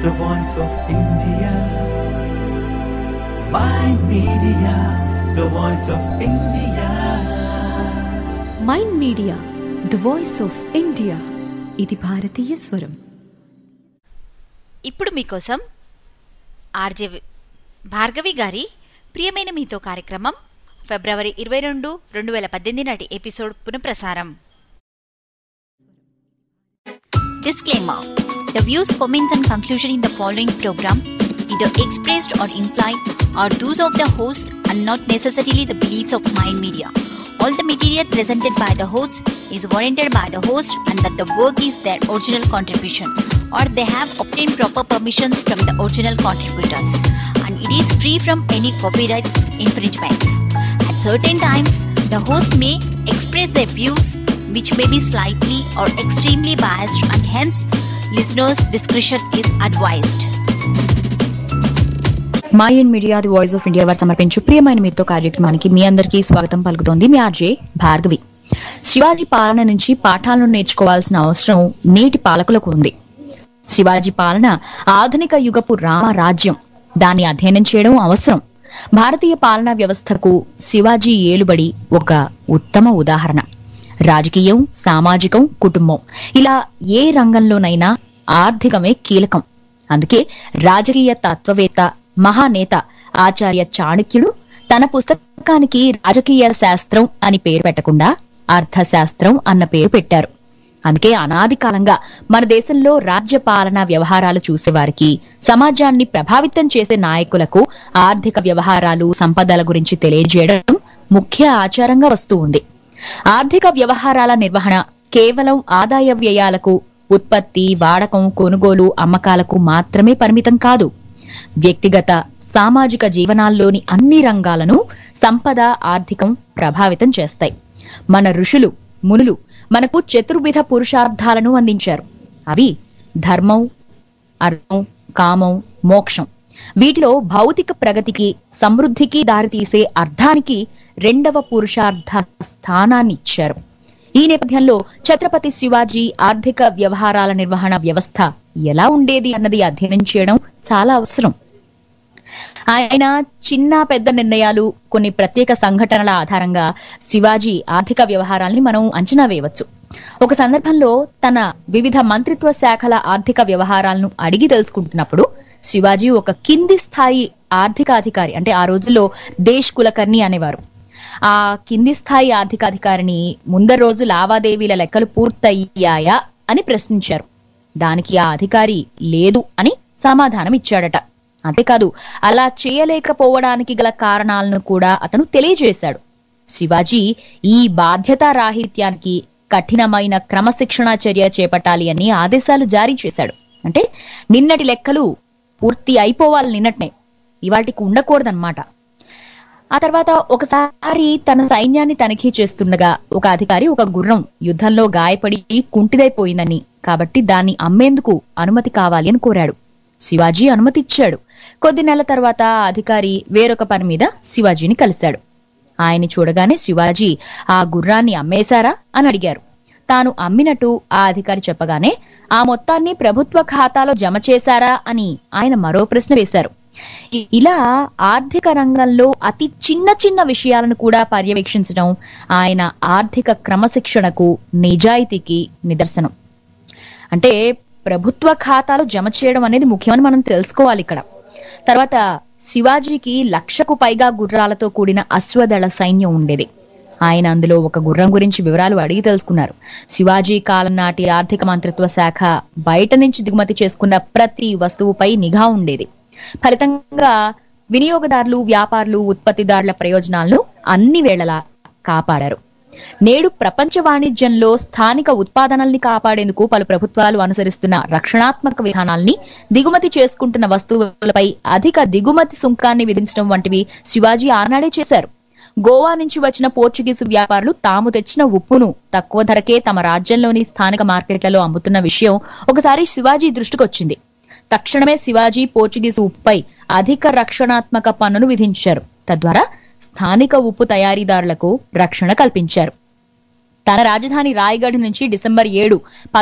the voice of India. Mind Media, the voice of India. Mind media the voice of India. ఇది భారతీయ స్వరం. ఇప్పుడు మీకోసం RJ Bhargavi గారి ప్రియమైన మీతో కార్యక్రమం ఫిబ్రవరి 22, 2018 నాటి ఎపిసోడ్ పునఃప్రసారం. Disclaimer: The views, comments and conclusion in the following program either expressed or implied are those of the host and not necessarily the beliefs of Mind Media. All the material presented by the host is warranted by the host and that the work is their original contribution or they have obtained proper permissions from the original contributors and it is free from any copyright infringements. At certain times, the host may express their views which may be slightly or extremely biased and hence listeners' discretion is advised. Mind media the voice of India వారు సమర్పించు ప్రియమైన మీతో కార్యక్రమానికి మీ అందరికీ స్వాగతం పలుకుతోంది మీ RJ Bhargavi. Shivaji పాలన నుంచి పాఠాలను నేర్చుకోవాల్సిన అవసరం నేటి పాలకులకు ఉంది. శివాజీ పాలన ఆధునిక యుగపు రామరాజ్యం, దాన్ని అధ్యయనం చేయడం అవసరం. భారతీయ పాలనా వ్యవస్థకు శివాజీ ఏలుబడి ఒక ఉత్తమ ఉదాహరణ. రాజకీయం, సామాజికం, కుటుంబం ఇలా ఏ రంగంలోనైనా ఆర్థికమే కీలకం. అందుకే రాజకీయ తత్వవేత్త, మహానేత ఆచార్య చాణక్యుడు తన పుస్తకానికి రాజకీయ శాస్త్రం అని పేరు పెట్టకుండా అర్థశాస్త్రం అన్న పేరు పెట్టారు. అందుకే అనాది కాలంగా మన దేశంలో రాజ్య పాలనా వ్యవహారాలు చూసేవారికి, సమాజాన్ని ప్రభావితం చేసే నాయకులకు ఆర్థిక వ్యవహారాలు, సంపదల గురించి తెలియజేయడం ముఖ్య ఆచారంగా వస్తూ ఉంది. ఆర్థిక వ్యవహారాల నిర్వహణ కేవలం ఆదాయ వ్యయాలకు, ఉత్పత్తి, వాడకం, కొనుగోలు, అమ్మకాలకు మాత్రమే పరిమితం కాదు. వ్యక్తిగత, సామాజిక జీవనాల్లోని అన్ని రంగాలను సంపద, ఆర్థికం ప్రభావితం చేస్తాయి. మన ఋషులు, మునులు మనకు చతుర్విధ పురుషార్థాలను అందించారు. అవి ధర్మం, అర్థం, కామం, మోక్షం. వీటిలో భౌతిక ప్రగతికి, సమృద్ధికి దారితీసే అర్థానికి రెండవ పురుషార్థ స్థానాన్ని ఇచ్చారు. ఈ నేపథ్యంలో ఛత్రపతి శివాజీ ఆర్థిక వ్యవహారాల నిర్వహణ వ్యవస్థ ఎలా ఉండేది అన్నది అధ్యయనం చేయడం చాలా అవసరం. ఆయన చిన్న పెద్ద నిర్ణయాలు, కొన్ని ప్రత్యేక సంఘటనల ఆధారంగా శివాజీ ఆర్థిక వ్యవహారాల్ని మనం అంచనా వేయవచ్చు. ఒక సందర్భంలో తన వివిధ మంత్రిత్వ శాఖల ఆర్థిక వ్యవహారాలను అడిగి తెలుసుకుంటున్నప్పుడు శివాజీ ఒక కింది స్థాయి ఆర్థిక అధికారి, అంటే ఆ రోజుల్లో దేశ్ కులకర్ణి అనేవారు, ఆ కింది స్థాయి ఆర్థిక అధికారిని ముందర రోజు లావాదేవీల లెక్కలు పూర్తయ్యాయా అని ప్రశ్నించారు. దానికి ఆ అధికారి లేదు అని సమాధానం ఇచ్చాడట. అంతేకాదు, అలా చేయలేకపోవడానికి గల కారణాలను కూడా అతను తెలియజేశాడు. శివాజీ ఈ బాధ్యతా రాహిత్యానికి కఠినమైన క్రమశిక్షణా చర్య చేపట్టాలి అని ఆదేశాలు జారీ చేశాడు. అంటే నిన్నటి లెక్కలు పూర్తి అయిపోవాలి, నిన్నటినే, ఇవాటికి ఉండకూడదన్నమాట. ఆ తర్వాత ఒకసారి తన సైన్యాన్ని తనిఖీ చేస్తుండగా ఒక అధికారి ఒక గుర్రం యుద్ధంలో గాయపడి కుంటిదైపోయిందని, కాబట్టి దాన్ని అమ్మేందుకు అనుమతి కావాలి అని కోరాడు. శివాజీ అనుమతి ఇచ్చాడు. కొద్ది నెలల తర్వాత ఆ అధికారి వేరొక పని మీద శివాజీని కలిశాడు. ఆయన్ని చూడగానే శివాజీ ఆ గుర్రాన్ని అమ్మేశారా అని అడిగారు. తాను అమ్మినట్టు ఆ అధికారి చెప్పగానే ఆ మొత్తాన్ని ప్రభుత్వ ఖాతాలో జమ చేశారా అని ఆయన మరో ప్రశ్న వేశారు. ఇలా ఆర్థిక రంగంలో అతి చిన్న చిన్న విషయాలను కూడా పర్యవేక్షించడం ఆయన ఆర్థిక క్రమశిక్షణకు, నిజాయితీకి నిదర్శనం. అంటే ప్రభుత్వ ఖాతాలు జమ చేయడం అనేది ముఖ్యమని మనం తెలుసుకోవాలి ఇక్కడ. తర్వాత శివాజీకి 1,00,000కు పైగా గుర్రాలతో కూడిన అశ్వదళ సైన్యం ఉండేది. ఆయన అందులో ఒక గుర్రం గురించి వివరాలు అడిగి తెలుసుకున్నారు. శివాజీ కాలం నాటి ఆర్థిక మంత్రిత్వ శాఖ బయట నుంచి దిగుమతి చేసుకున్న ప్రతి వస్తువుపై నిఘా ఉండేది. ఫలితంగా వినియోగదారులు, వ్యాపారులు, ఉత్పత్తిదారుల ప్రయోజనాలను అన్ని వేళలా కాపాడారు. నేడు ప్రపంచ వాణిజ్యంలో స్థానిక ఉత్పాదనల్ని కాపాడేందుకు పలు ప్రభుత్వాలు అనుసరిస్తున్న రక్షణాత్మక విధానాల్ని, దిగుమతి చేసుకుంటున్న వస్తువులపై అధిక దిగుమతి సుంకాన్ని విధించడం వంటివి శివాజీ ఆనాడే చేశారు. గోవా నుంచి వచ్చిన పోర్చుగీసు వ్యాపారులు తాము తెచ్చిన ఉప్పును తక్కువ ధరకే తమ రాజ్యంలోని స్థానిక మార్కెట్లలో అమ్ముతున్న విషయం ఒకసారి శివాజీ దృష్టికొచ్చింది. తక్షణమే శివాజీ పోర్చుగీసు ఉప్పుపై అధిక రక్షణాత్మక పన్నును విధించారు. తద్వారా స్థానిక ఉప్పు తయారీదారులకు రక్షణ కల్పించారు. తన రాజధాని రాయ్గఢ్ నుంచి డిసెంబర్ 7,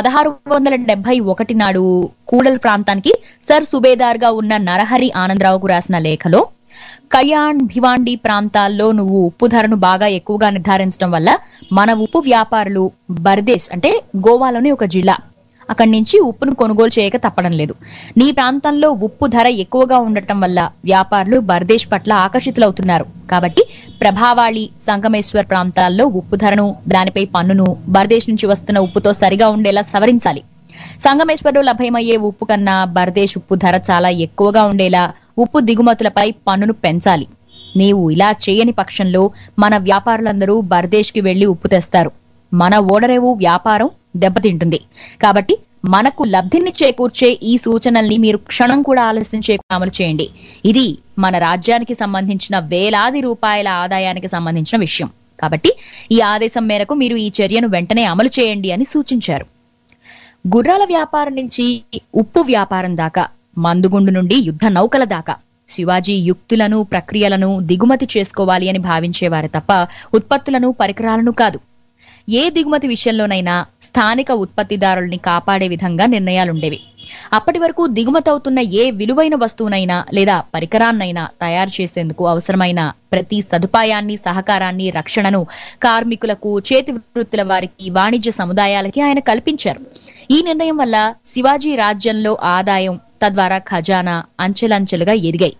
1671 నాడు కూడల్ ప్రాంతానికి సర్ సుబేదార్ గా ఉన్న నరహరి ఆనందరావుకు రాసిన లేఖలో, కళ్యాణ్ భివాండి ప్రాంతాల్లో నువ్వు ఉప్పు ధరను బాగా ఎక్కువగా నిర్ధారించడం వల్ల మన ఉప్పు వ్యాపారులు బర్దేశ్ అంటే గోవాలోని ఒక జిల్లా అక్కడి నుంచి ఉప్పును కొనుగోలు చేయక తప్పడం లేదు. నీ ప్రాంతంలో ఉప్పు ధర ఎక్కువగా ఉండటం వల్ల వ్యాపారులు బర్దేశ్ పట్ల ఆకర్షితులవుతున్నారు. కాబట్టి ప్రభావాళి, సంగమేశ్వర్ ప్రాంతాల్లో ఉప్పు ధరను, దానిపై పన్నును బర్దేశ్ నుంచి వస్తున్న ఉప్పుతో సరిగా ఉండేలా సవరించాలి. సంగమేశ్వర్లో లభ్యమయ్యే ఉప్పు కన్నా బర్దేశ్ ఉప్పు ధర చాలా ఎక్కువగా ఉండేలా ఉప్పు దిగుమతులపై పన్నును పెంచాలి. నీవు ఇలా చేయని పక్షంలో మన వ్యాపారులందరూ బర్దేశ్ కి వెళ్లి ఉప్పు తెస్తారు. మన ఓడరేవు వ్యాపారం దెబ్బతింటుంది. కాబట్టి మనకు లబ్ధిని చేకూర్చే ఈ సూచనల్ని మీరు క్షణం కూడా ఆలస్యం చేయకుండా అమలు చేయండి. ఇది మన రాజ్యానికి సంబంధించిన వేలాది రూపాయల ఆదాయానికి సంబంధించిన విషయం. కాబట్టి ఈ ఆదేశం మేరకు మీరు ఈ చర్యను వెంటనే అమలు చేయండి అని సూచించారు. గుర్రాల వ్యాపారం నుంచి ఉప్పు వ్యాపారం దాకా, మందుగుండు నుండి యుద్ధ నౌకల దాకా శివాజీ యుక్తులను, ప్రక్రియలను దిగుమతి చేసుకోవాలి అని భావించేవారు తప్ప ఉత్పత్తులను, పరికరాలను కాదు. ఏ దిగుమతి విషయంలోనైనా స్థానిక ఉత్పత్తిదారుల్ని కాపాడే విధంగా నిర్ణయాలుండేవి. అప్పటి వరకు దిగుమతి అవుతున్న ఏ విలువైన వస్తువునైనా లేదా పరికరాన్నైనా తయారు చేసేందుకు అవసరమైన ప్రతి సదుపాయాన్ని, సహకారాన్ని, రక్షణను కార్మికులకు, చేతి వృత్తుల వారికి, వాణిజ్య సముదాయాలకి ఆయన కల్పించారు. ఈ నిర్ణయం వల్ల శివాజీ రాజ్యంలో ఆదాయం, తద్వారా ఖజానా అంచెలంచెలుగా ఎదిగాయి.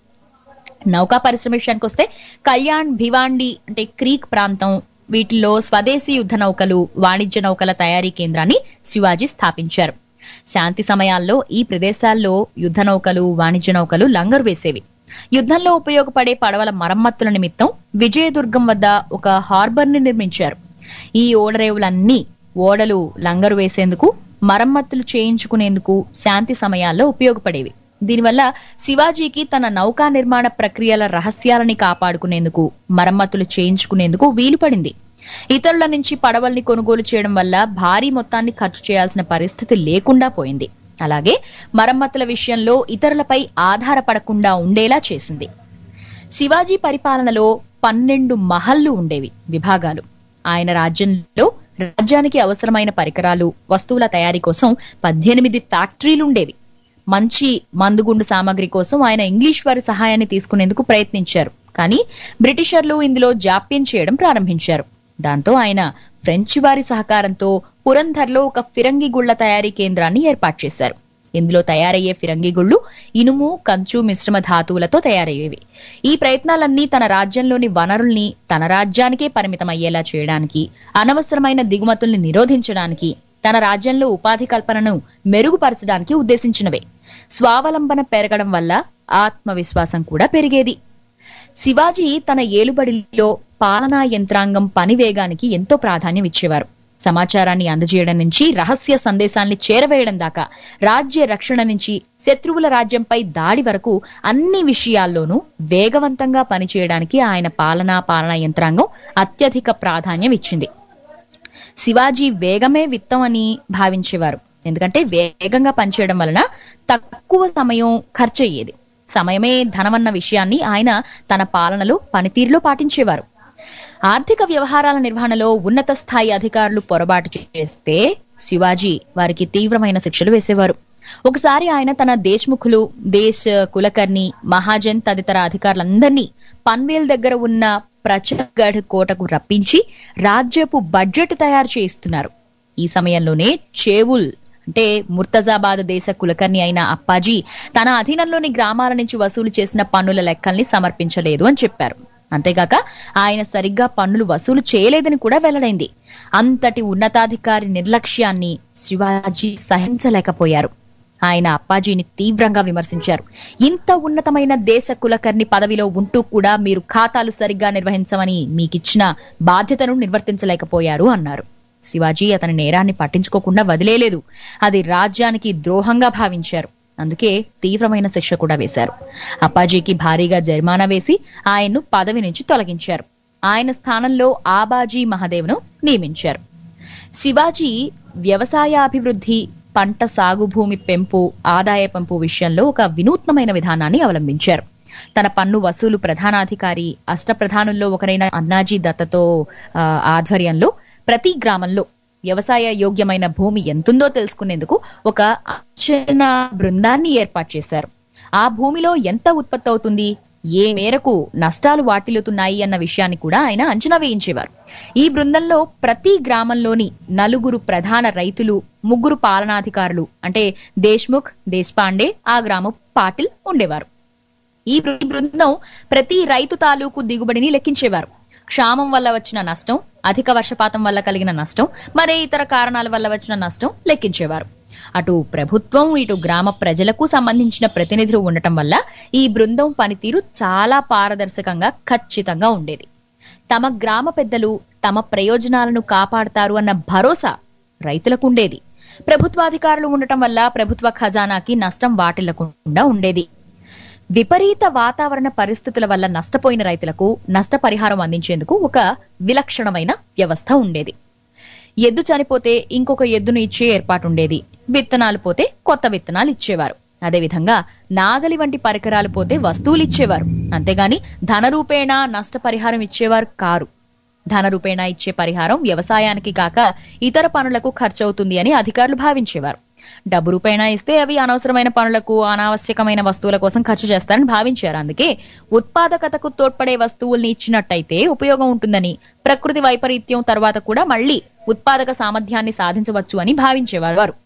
నౌకా పరిశ్రమ విషయానికి వస్తే కళ్యాణ్ భివాండి అంటే క్రీక్ ప్రాంతం, వీటిల్లో స్వదేశీ యుద్ధ నౌకలు, వాణిజ్య నౌకల తయారీ కేంద్రాన్ని శివాజీ స్థాపించారు. శాంతి సమయాల్లో ఈ ప్రదేశాల్లో యుద్ధ నౌకలు, వాణిజ్య నౌకలు లంగరు వేసేవి. యుద్ధంలో ఉపయోగపడే పడవల మరమ్మతుల నిమిత్తం విజయదుర్గం వద్ద ఒక హార్బర్ ని నిర్మించారు. ఈ ఓడరేవులన్నీ ఓడలు లంగరు వేసేందుకు, మరమ్మతులు చేయించుకునేందుకు శాంతి సమయాల్లో ఉపయోగపడేవి. దీనివల్ల శివాజీకి తన నౌకా నిర్మాణ ప్రక్రియల రహస్యాలని కాపాడుకునేందుకు, మరమ్మతులు చేయించుకునేందుకు వీలు పడింది. ఇతరుల నుంచి పడవల్ని కొనుగోలు చేయడం వల్ల భారీ మొత్తాన్ని ఖర్చు చేయాల్సిన పరిస్థితి లేకుండా పోయింది. అలాగే మరమ్మతుల విషయంలో ఇతరులపై ఆధారపడకుండా ఉండేలా చేసింది. శివాజీ పరిపాలనలో 12 మహల్లు ఉండేవి, విభాగాలు. ఆయన రాజ్యానికి అవసరమైన పరికరాలు, వస్తువుల తయారీ కోసం 18 ఫ్యాక్టరీలుండేవి. మంచి మందుగుండు సామాగ్రి కోసం ఆయన ఇంగ్లీష్ వారి సహాయాన్ని తీసుకునేందుకు ప్రయత్నించారు. కానీ బ్రిటిషర్లు ఇందులో జాప్యం చేయడం ప్రారంభించారు. దాంతో ఆయన ఫ్రెంచ్ వారి సహకారంతో పురంధర్లో ఒక ఫిరంగి గుళ్ల తయారీ కేంద్రాన్ని ఏర్పాటు చేశారు. ఇందులో తయారయ్యే ఫిరంగి గుళ్లు ఇనుము, కంచు మిశ్రమ ధాతువులతో తయారయ్యేవి. ఈ ప్రయత్నాలన్నీ తన రాజ్యంలోని వనరుల్ని తన రాజ్యానికే పరిమితమయ్యేలా చేయడానికి, అనవసరమైన దిగుమతుల్ని నిరోధించడానికి, తన రాజ్యంలో ఉపాధి కల్పనను మెరుగుపరచడానికి ఉద్దేశించినవే. స్వావలంబన పెరగడం వల్ల ఆత్మవిశ్వాసం కూడా పెరిగేది. శివాజీ తన ఏలుబడిలో పాలనా యంత్రాంగం పని వేగానికి ఎంతో ప్రాధాన్యం ఇచ్చేవారు. సమాచారాన్ని అందజేయడం నుంచి రహస్య సందేశాల్ని చేరవేయడం దాకా, రాజ్య రక్షణ నుంచి శత్రువుల రాజ్యంపై దాడి వరకు అన్ని విషయాల్లోనూ వేగవంతంగా పనిచేయడానికి ఆయన పాలనా యంత్రాంగం అత్యధిక ప్రాధాన్యం ఇచ్చింది. శివాజీ వేగమే విత్తం అని భావించేవారు. ఎందుకంటే వేగంగా పనిచేయడం వలన తక్కువ సమయం ఖర్చు అయ్యేది. సమయమే ధనమన్న విషయాన్ని ఆయన తన పాలనలో, పనితీరులో పాటించేవారు. ఆర్థిక వ్యవహారాల నిర్వహణలో ఉన్నత స్థాయి అధికారులు పొరపాటు చేస్తే శివాజీ వారికి తీవ్రమైన శిక్షలు వేసేవారు. ఒకసారి ఆయన తన దేశ్ముఖులు, కులకర్ణి, మహాజన్ తదితర అధికారులందరినీ పన్వేల్ దగ్గర ఉన్న ప్రచగఢ్ కోటకు రప్పించి రాజ్యపు బడ్జెట్ తయారు చేయిస్తున్నారు. ఈ సమయంలోనే చేవుల్ అంటే ముర్తజాబాద్ దేశ కులకర్ణి అయిన అప్పాజీ తన అధీనంలోని గ్రామాల నుంచి వసూలు చేసిన పన్నుల లెక్కల్ని సమర్పించలేదు అని చెప్పారు. అంతేగాక ఆయన సరిగ్గా పన్నులు వసూలు చేయలేదని కూడా వెల్లడైంది. అంతటి ఉన్నతాధికారి నిర్లక్ష్యాన్ని శివాజీ సహించలేకపోయారు. ఆయన అప్పాజీని తీవ్రంగా విమర్శించారు. ఇంత ఉన్నతమైన దేశ కులకర్ణి పదవిలో ఉంటూ కూడా మీరు ఖాతాలు సరిగ్గా నిర్వహించమని మీకిచ్చిన బాధ్యతను నిర్వర్తించలేకపోయారు అన్నారు. శివాజీ అతని నేరాన్ని పట్టించుకోకుండా వదిలేలేదు. అది రాజ్యానికి ద్రోహంగా భావించారు. అందుకే తీవ్రమైన శిక్ష కూడా వేశారు. అప్పాజీకి భారీగా జరిమానా వేసి ఆయన్ను పదవి నుంచి తొలగించారు. ఆయన స్థానంలో ఆబాజీ మహదేవ్ను నియమించారు. శివాజీ వ్యవసాయాభివృద్ధి, పంట సాగు భూమి పెంపు, ఆదాయ పెంపు విషయంలో ఒక వినూత్నమైన విధానాన్ని అవలంబించారు. తన పన్ను వసూలు ప్రధానాధికారి, అష్టప్రధానుల్లో ఒకరైన అన్నాజీ దత్తతో ఆధ్వర్యంలో ప్రతి గ్రామంలో వ్యవసాయ యోగ్యమైన భూమి ఎంతుందో తెలుసుకునేందుకు ఒక అంచనా బృందాన్ని ఏర్పాటు చేశారు. ఆ భూమిలో ఎంత ఉత్పత్తి అవుతుంది, ఏ మేరకు నష్టాలు వాటిల్లుతున్నాయి అన్న విషయాన్ని కూడా ఆయన అంచనా వేయించేవారు. ఈ బృందంలో ప్రతి గ్రామంలోని 4 ప్రధాన రైతులు, 3 పాలనాధికారులు అంటే దేశ్ముఖ్, దేశపాండే, ఆ గ్రామ పాటిల్ ఉండేవారు. ఈ బృందం ప్రతి రైతు తాలూకు దిగుబడిని లెక్కించేవారు. క్షామం వల్ల వచ్చిన నష్టం, అధిక వర్షపాతం వల్ల కలిగిన నష్టం, మరే ఇతర కారణాల వల్ల వచ్చిన నష్టం లెక్కించేవారు. అటు ప్రభుత్వం, ఇటు గ్రామ ప్రజలకు సంబంధించిన ప్రతినిధులు ఉండటం వల్ల ఈ బృందం పనితీరు చాలా పారదర్శకంగా, ఖచ్చితంగా ఉండేది. తమ గ్రామ పెద్దలు తమ ప్రయోజనాలను కాపాడతారు అన్న భరోసా రైతులకు ఉండేది. ప్రభుత్వాధికారులు ఉండటం వల్ల ప్రభుత్వ ఖజానాకి నష్టం వాటిల్లకుండా ఉండేది. విపరీత వాతావరణ పరిస్థితుల వల్ల నష్టపోయిన రైతులకు నష్టపరిహారం అందించేందుకు ఒక విలక్షణమైన వ్యవస్థ ఉండేది. ఎద్దు చనిపోతే ఇంకొక ఎద్దును ఇచ్చే ఏర్పాటుండేది. విత్తనాలు పోతే కొత్త విత్తనాలు ఇచ్చేవారు. అదేవిధంగా నాగలి వంటి పరికరాలు పోతే వస్తువులు ఇచ్చేవారు. అంతేగాని ధన రూపేణా నష్టపరిహారం ఇచ్చేవారు కారు. ధన రూపేణా ఇచ్చే పరిహారం వ్యవసాయానికి కాక ఇతర పనులకు ఖర్చవుతుంది అని అధికారులు భావించేవారు. డబ్బు రూపేణా ఇస్తే అవి అనవసరమైన పనులకు, అనావశ్యకమైన వస్తువుల కోసం ఖర్చు చేస్తారని భావించారు. అందుకే ఉత్పాదకతకు తోడ్పడే వస్తువుల్ని ఇచ్చినట్టయితే ఉపయోగం ఉంటుందని, ప్రకృతి వైపరీత్యం తర్వాత కూడా మళ్లీ ఉత్పాదక సామర్థ్యాన్ని సాధించవచ్చు అని భావించేవారు వారు.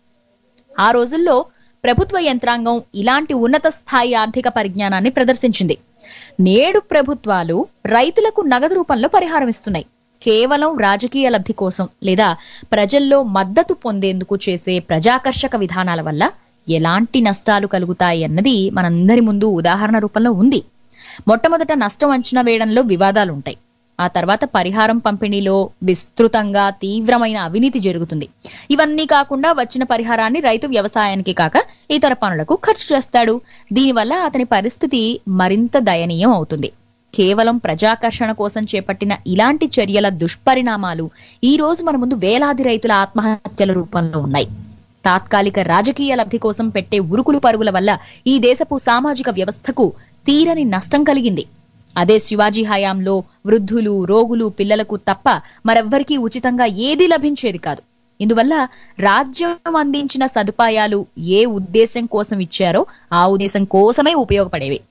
ఆ రోజుల్లో ప్రభుత్వ యంత్రాంగం ఇలాంటి ఉన్నత స్థాయి ఆర్థిక పరిజ్ఞానాన్ని ప్రదర్శించింది. నేడు ప్రభుత్వాలు రైతులకు నగదు రూపంలో పరిహారం ఇస్తున్నాయి. కేవలం రాజకీయ లబ్ధి కోసం లేదా ప్రజల్లో మద్దతు పొందేందుకు చేసే ప్రజాకర్షక విధానాల వల్ల ఎలాంటి నష్టాలు కలుగుతాయి అన్నది మనందరి ముందు ఉదాహరణ రూపంలో ఉంది. మొట్టమొదట నష్టం అంచనా వేయడంలో వివాదాలుంటాయి. ఆ తర్వాత పరిహారం పంపిణీలో విస్తృతంగా తీవ్రమైన అవినీతి జరుగుతుంది. ఇవన్నీ కాకుండా వచ్చిన పరిహారాన్ని రైతు వ్యవసాయానికి కాక ఇతర పనులకు ఖర్చు చేస్తాడు. దీనివల్ల అతని పరిస్థితి మరింత దయనీయం అవుతుంది. కేవలం ప్రజాకర్షణ కోసం చేపట్టిన ఇలాంటి చర్యల దుష్పరిణామాలు ఈ రోజు మన ముందు వేలాది రైతుల ఆత్మహత్యల రూపంలో ఉన్నాయి. తాత్కాలిక రాజకీయ లబ్ధి కోసం పెట్టే ఉరుకులు పరుగుల వల్ల ఈ దేశపు సామాజిక వ్యవస్థకు తీరని నష్టం కలిగింది. అదే శివాజీ హయాంలో వృద్ధులు, రోగులు, పిల్లలకు తప్ప మరెవ్వరికీ ఉచితంగా ఏదీ లభించేది కాదు. ఇందువల్ల రాజ్యం అందించిన సదుపాయాలు ఏ ఉద్దేశం కోసం ఇచ్చారో ఆ ఉద్దేశం కోసమే ఉపయోగపడేవి.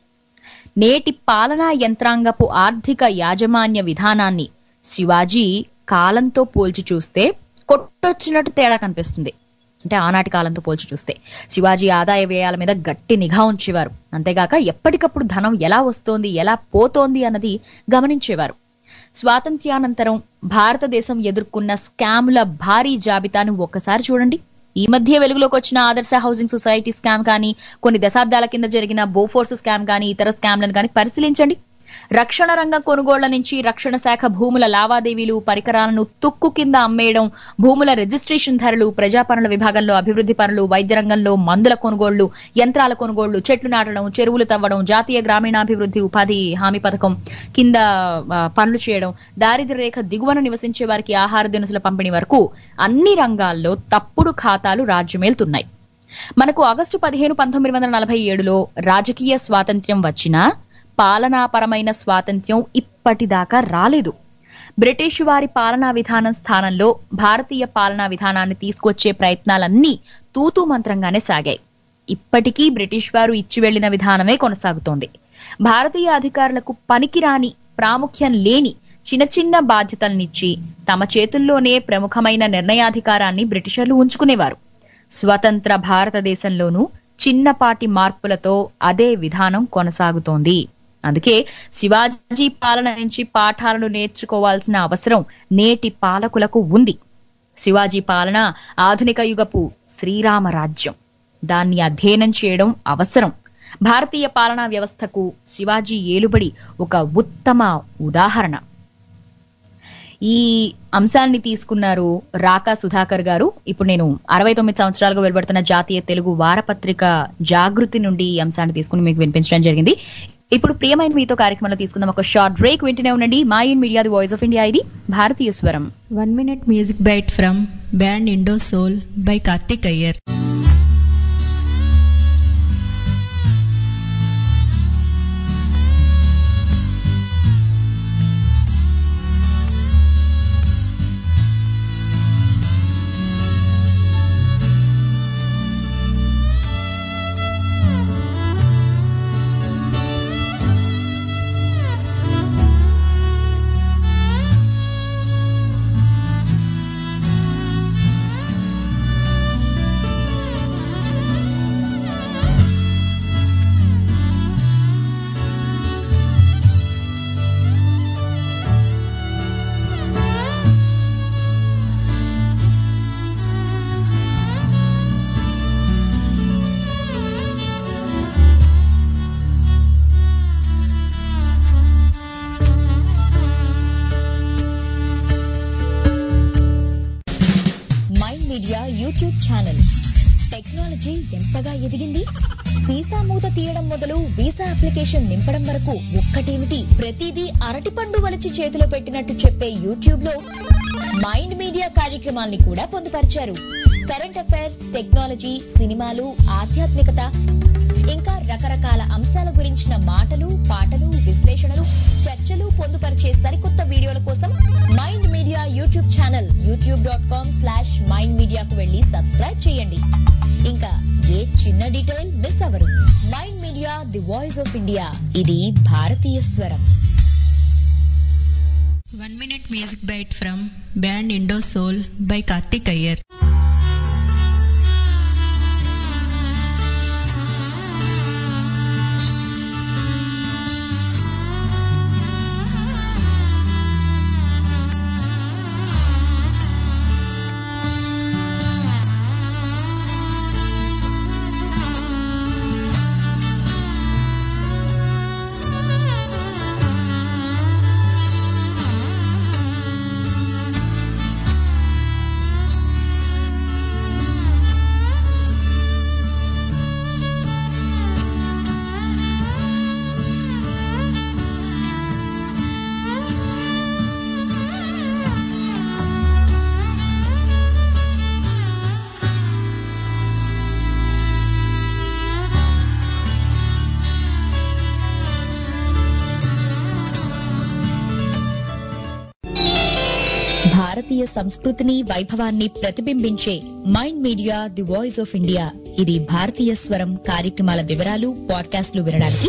నేటి పాలనా యంత్రాంగపు ఆర్థిక యాజమాన్య విధానాన్ని శివాజీ కాలంతో పోల్చి చూస్తే కొట్టొచ్చినట్టు తేడా కనిపిస్తుంది. అంటే ఆనాటి కాలంతో పోల్చి చూస్తే శివాజీ ఆదాయ వ్యయాల మీద గట్టి నిఘా ఉంచేవారు. అంతేగాక ఎప్పటికప్పుడు ధనం ఎలా వస్తోంది, ఎలా పోతోంది అన్నది గమనించేవారు. స్వాతంత్ర్యానంతరం భారతదేశం ఎదుర్కొన్న స్కాముల భారీ జాబితాను ఒక్కసారి చూడండి. ఈ మధ్య వెలుగులోకి వచ్చిన ఆదర్శ హౌసింగ్ సొసైటీ స్కామ్ కానీ, కొన్ని దశాబ్దాల కింద జరిగిన బోఫోర్స్ స్కామ్ కానీ, ఇతర స్కామ్లను కానీ పరిశీలించండి. రక్షణ రంగం కొనుగోళ్ల నుంచి రక్షణ శాఖ భూముల లావాదేవీలు, పరికరాలను తుక్కు కింద అమ్మేయడం, భూముల రిజిస్ట్రేషన్ ధరలు, ప్రజా పనుల విభాగంలో అభివృద్ధి పనులు, వైద్య రంగంలో మందుల కొనుగోళ్లు, యంత్రాల కొనుగోళ్లు, చెట్లు నాటడం, చెరువులు తవ్వడం, జాతీయ గ్రామీణాభివృద్ధి ఉపాధి హామీ పథకం కింద పనులు చేయడం, దారిద్ర్య రేఖ దిగువన నివసించే వారికి ఆహార దినుసుల పంపిణీ వరకు అన్ని రంగాల్లో తప్పుడు ఖాతాలు రాజ్యమేలుతున్నాయి. మనకు ఆగస్టు 15, 1947లో రాజకీయ స్వాతంత్ర్యం వచ్చినా పాలనాపరమైన స్వాతంత్ర్యం ఇప్పటిదాకా రాలేదు. బ్రిటిష్ వారి పాలనా విధానం స్థానంలో భారతీయ పాలనా విధానాన్ని తీసుకొచ్చే ప్రయత్నాలన్నీ తూతూ మంత్రంగానే సాగాయి. ఇప్పటికీ బ్రిటిష్ వారు ఇచ్చి వెళ్లిన విధానమే కొనసాగుతోంది. భారతీయ అధికారులకు పనికిరాని, ప్రాముఖ్యం లేని చిన్న చిన్న బాధ్యతలనిచ్చి తమ చేతుల్లోనే ప్రముఖమైన నిర్ణయాధికారాన్ని బ్రిటిషర్లు ఉంచుకునేవారు. స్వతంత్ర భారతదేశంలోనూ చిన్నపాటి మార్పులతో అదే విధానం కొనసాగుతోంది. అందుకే శివాజీ పాలన నుంచి పాఠాలను నేర్చుకోవాల్సిన అవసరం నేటి పాలకులకు ఉంది. శివాజీ పాలన ఆధునిక యుగపు శ్రీరామ రాజ్యం. దాన్ని అధ్యయనం చేయడం అవసరం. భారతీయ పాలనా వ్యవస్థకు శివాజీ ఏలుబడి ఒక ఉత్తమ ఉదాహరణ. ఈ అంశాన్ని తీసుకున్నారు రాకా సుధాకర్ గారు. ఇప్పుడు నేను 69 సంవత్సరాలుగా వెలువడుతున్న జాతీయ తెలుగు వారపత్రిక జాగృతి నుండి ఈ అంశాన్ని తీసుకుని మీకు వినిపించడం జరిగింది. ఇప్పుడు ప్రియమైన మీతో కార్యక్రమంలో తీసుకుందాం ఒక షార్ట్ బ్రేక్. వింటూనే ఉండండి mind media, the voice of India. ఇది భారతీయ స్వరం. 1 minute music bite from band Indo Soul by Karthik Iyer. YouTube channel. Technology ఎంతగా ఎదిగింది? వీసా మూత తీయడం మొదలు వీసా అప్లికేషన్ నింపడం వరకు ఒక్కటేమిటి, ప్రతిదీ అరటిపండు వలిచి చేతిలో పెట్టినట్టు చెప్పే యూట్యూబ్ లో మైండ్ మీడియా కార్యక్రమాల్ని కూడా పొందుపరిచారు. కరెంట్ అఫైర్స్, టెక్నాలజీ, సినిమాలు, ఆధ్యాత్మికత, ఇంకా రకరకాల అంశాల గురించిన మాటలు, పాటలు, విశ్లేషణలు, చర్చలు పొందుపరిచే సరికొత్త వీడియోల కోసం mind media YouTube channel youtube.com/mindmedia కు వెళ్లి సబ్స్క్రైబ్ చేయండి. ఇంకా ఏ చిన్న డీటెయిల్ మిస్ అవ్వరు. Mind media, the voice of India. ఇది భారతీయ స్వరం. 1 minute music bite from band Indo Soul by Karthik Iyer. భారతీయ సంస్కృతిని, వైభవాన్ని ప్రతిబింబించే Mind media, the voice of India. ఇది భారతీయ స్వరం కార్యక్రమాల వివరాలు, పాడ్కాస్ట్లు వినడానికి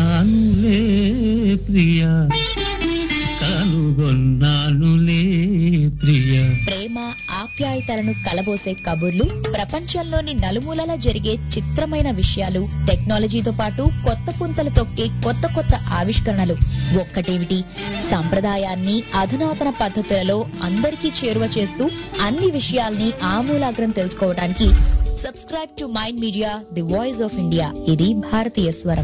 ప్రేమ, ఆప్యాయతలను కలబోసే కబుర్లు, ప్రపంచంలోని నలుమూలలా జరిగే చిత్రమైన విషయాలు, టెక్నాలజీతో పాటు కొత్త పుంతలు తొక్కే కొత్త కొత్త ఆవిష్కరణలు. ఒక్కటేమిటి, సంప్రదాయాన్ని అధునాతన పద్ధతులలో అందరికీ చేరువ చేస్తూ అన్ని విషయాల్ని ఆమూలాగ్రం తెలుసుకోవడానికి subscribe to Mind media, the voice of India. ఇది భారతీయ స్వరం.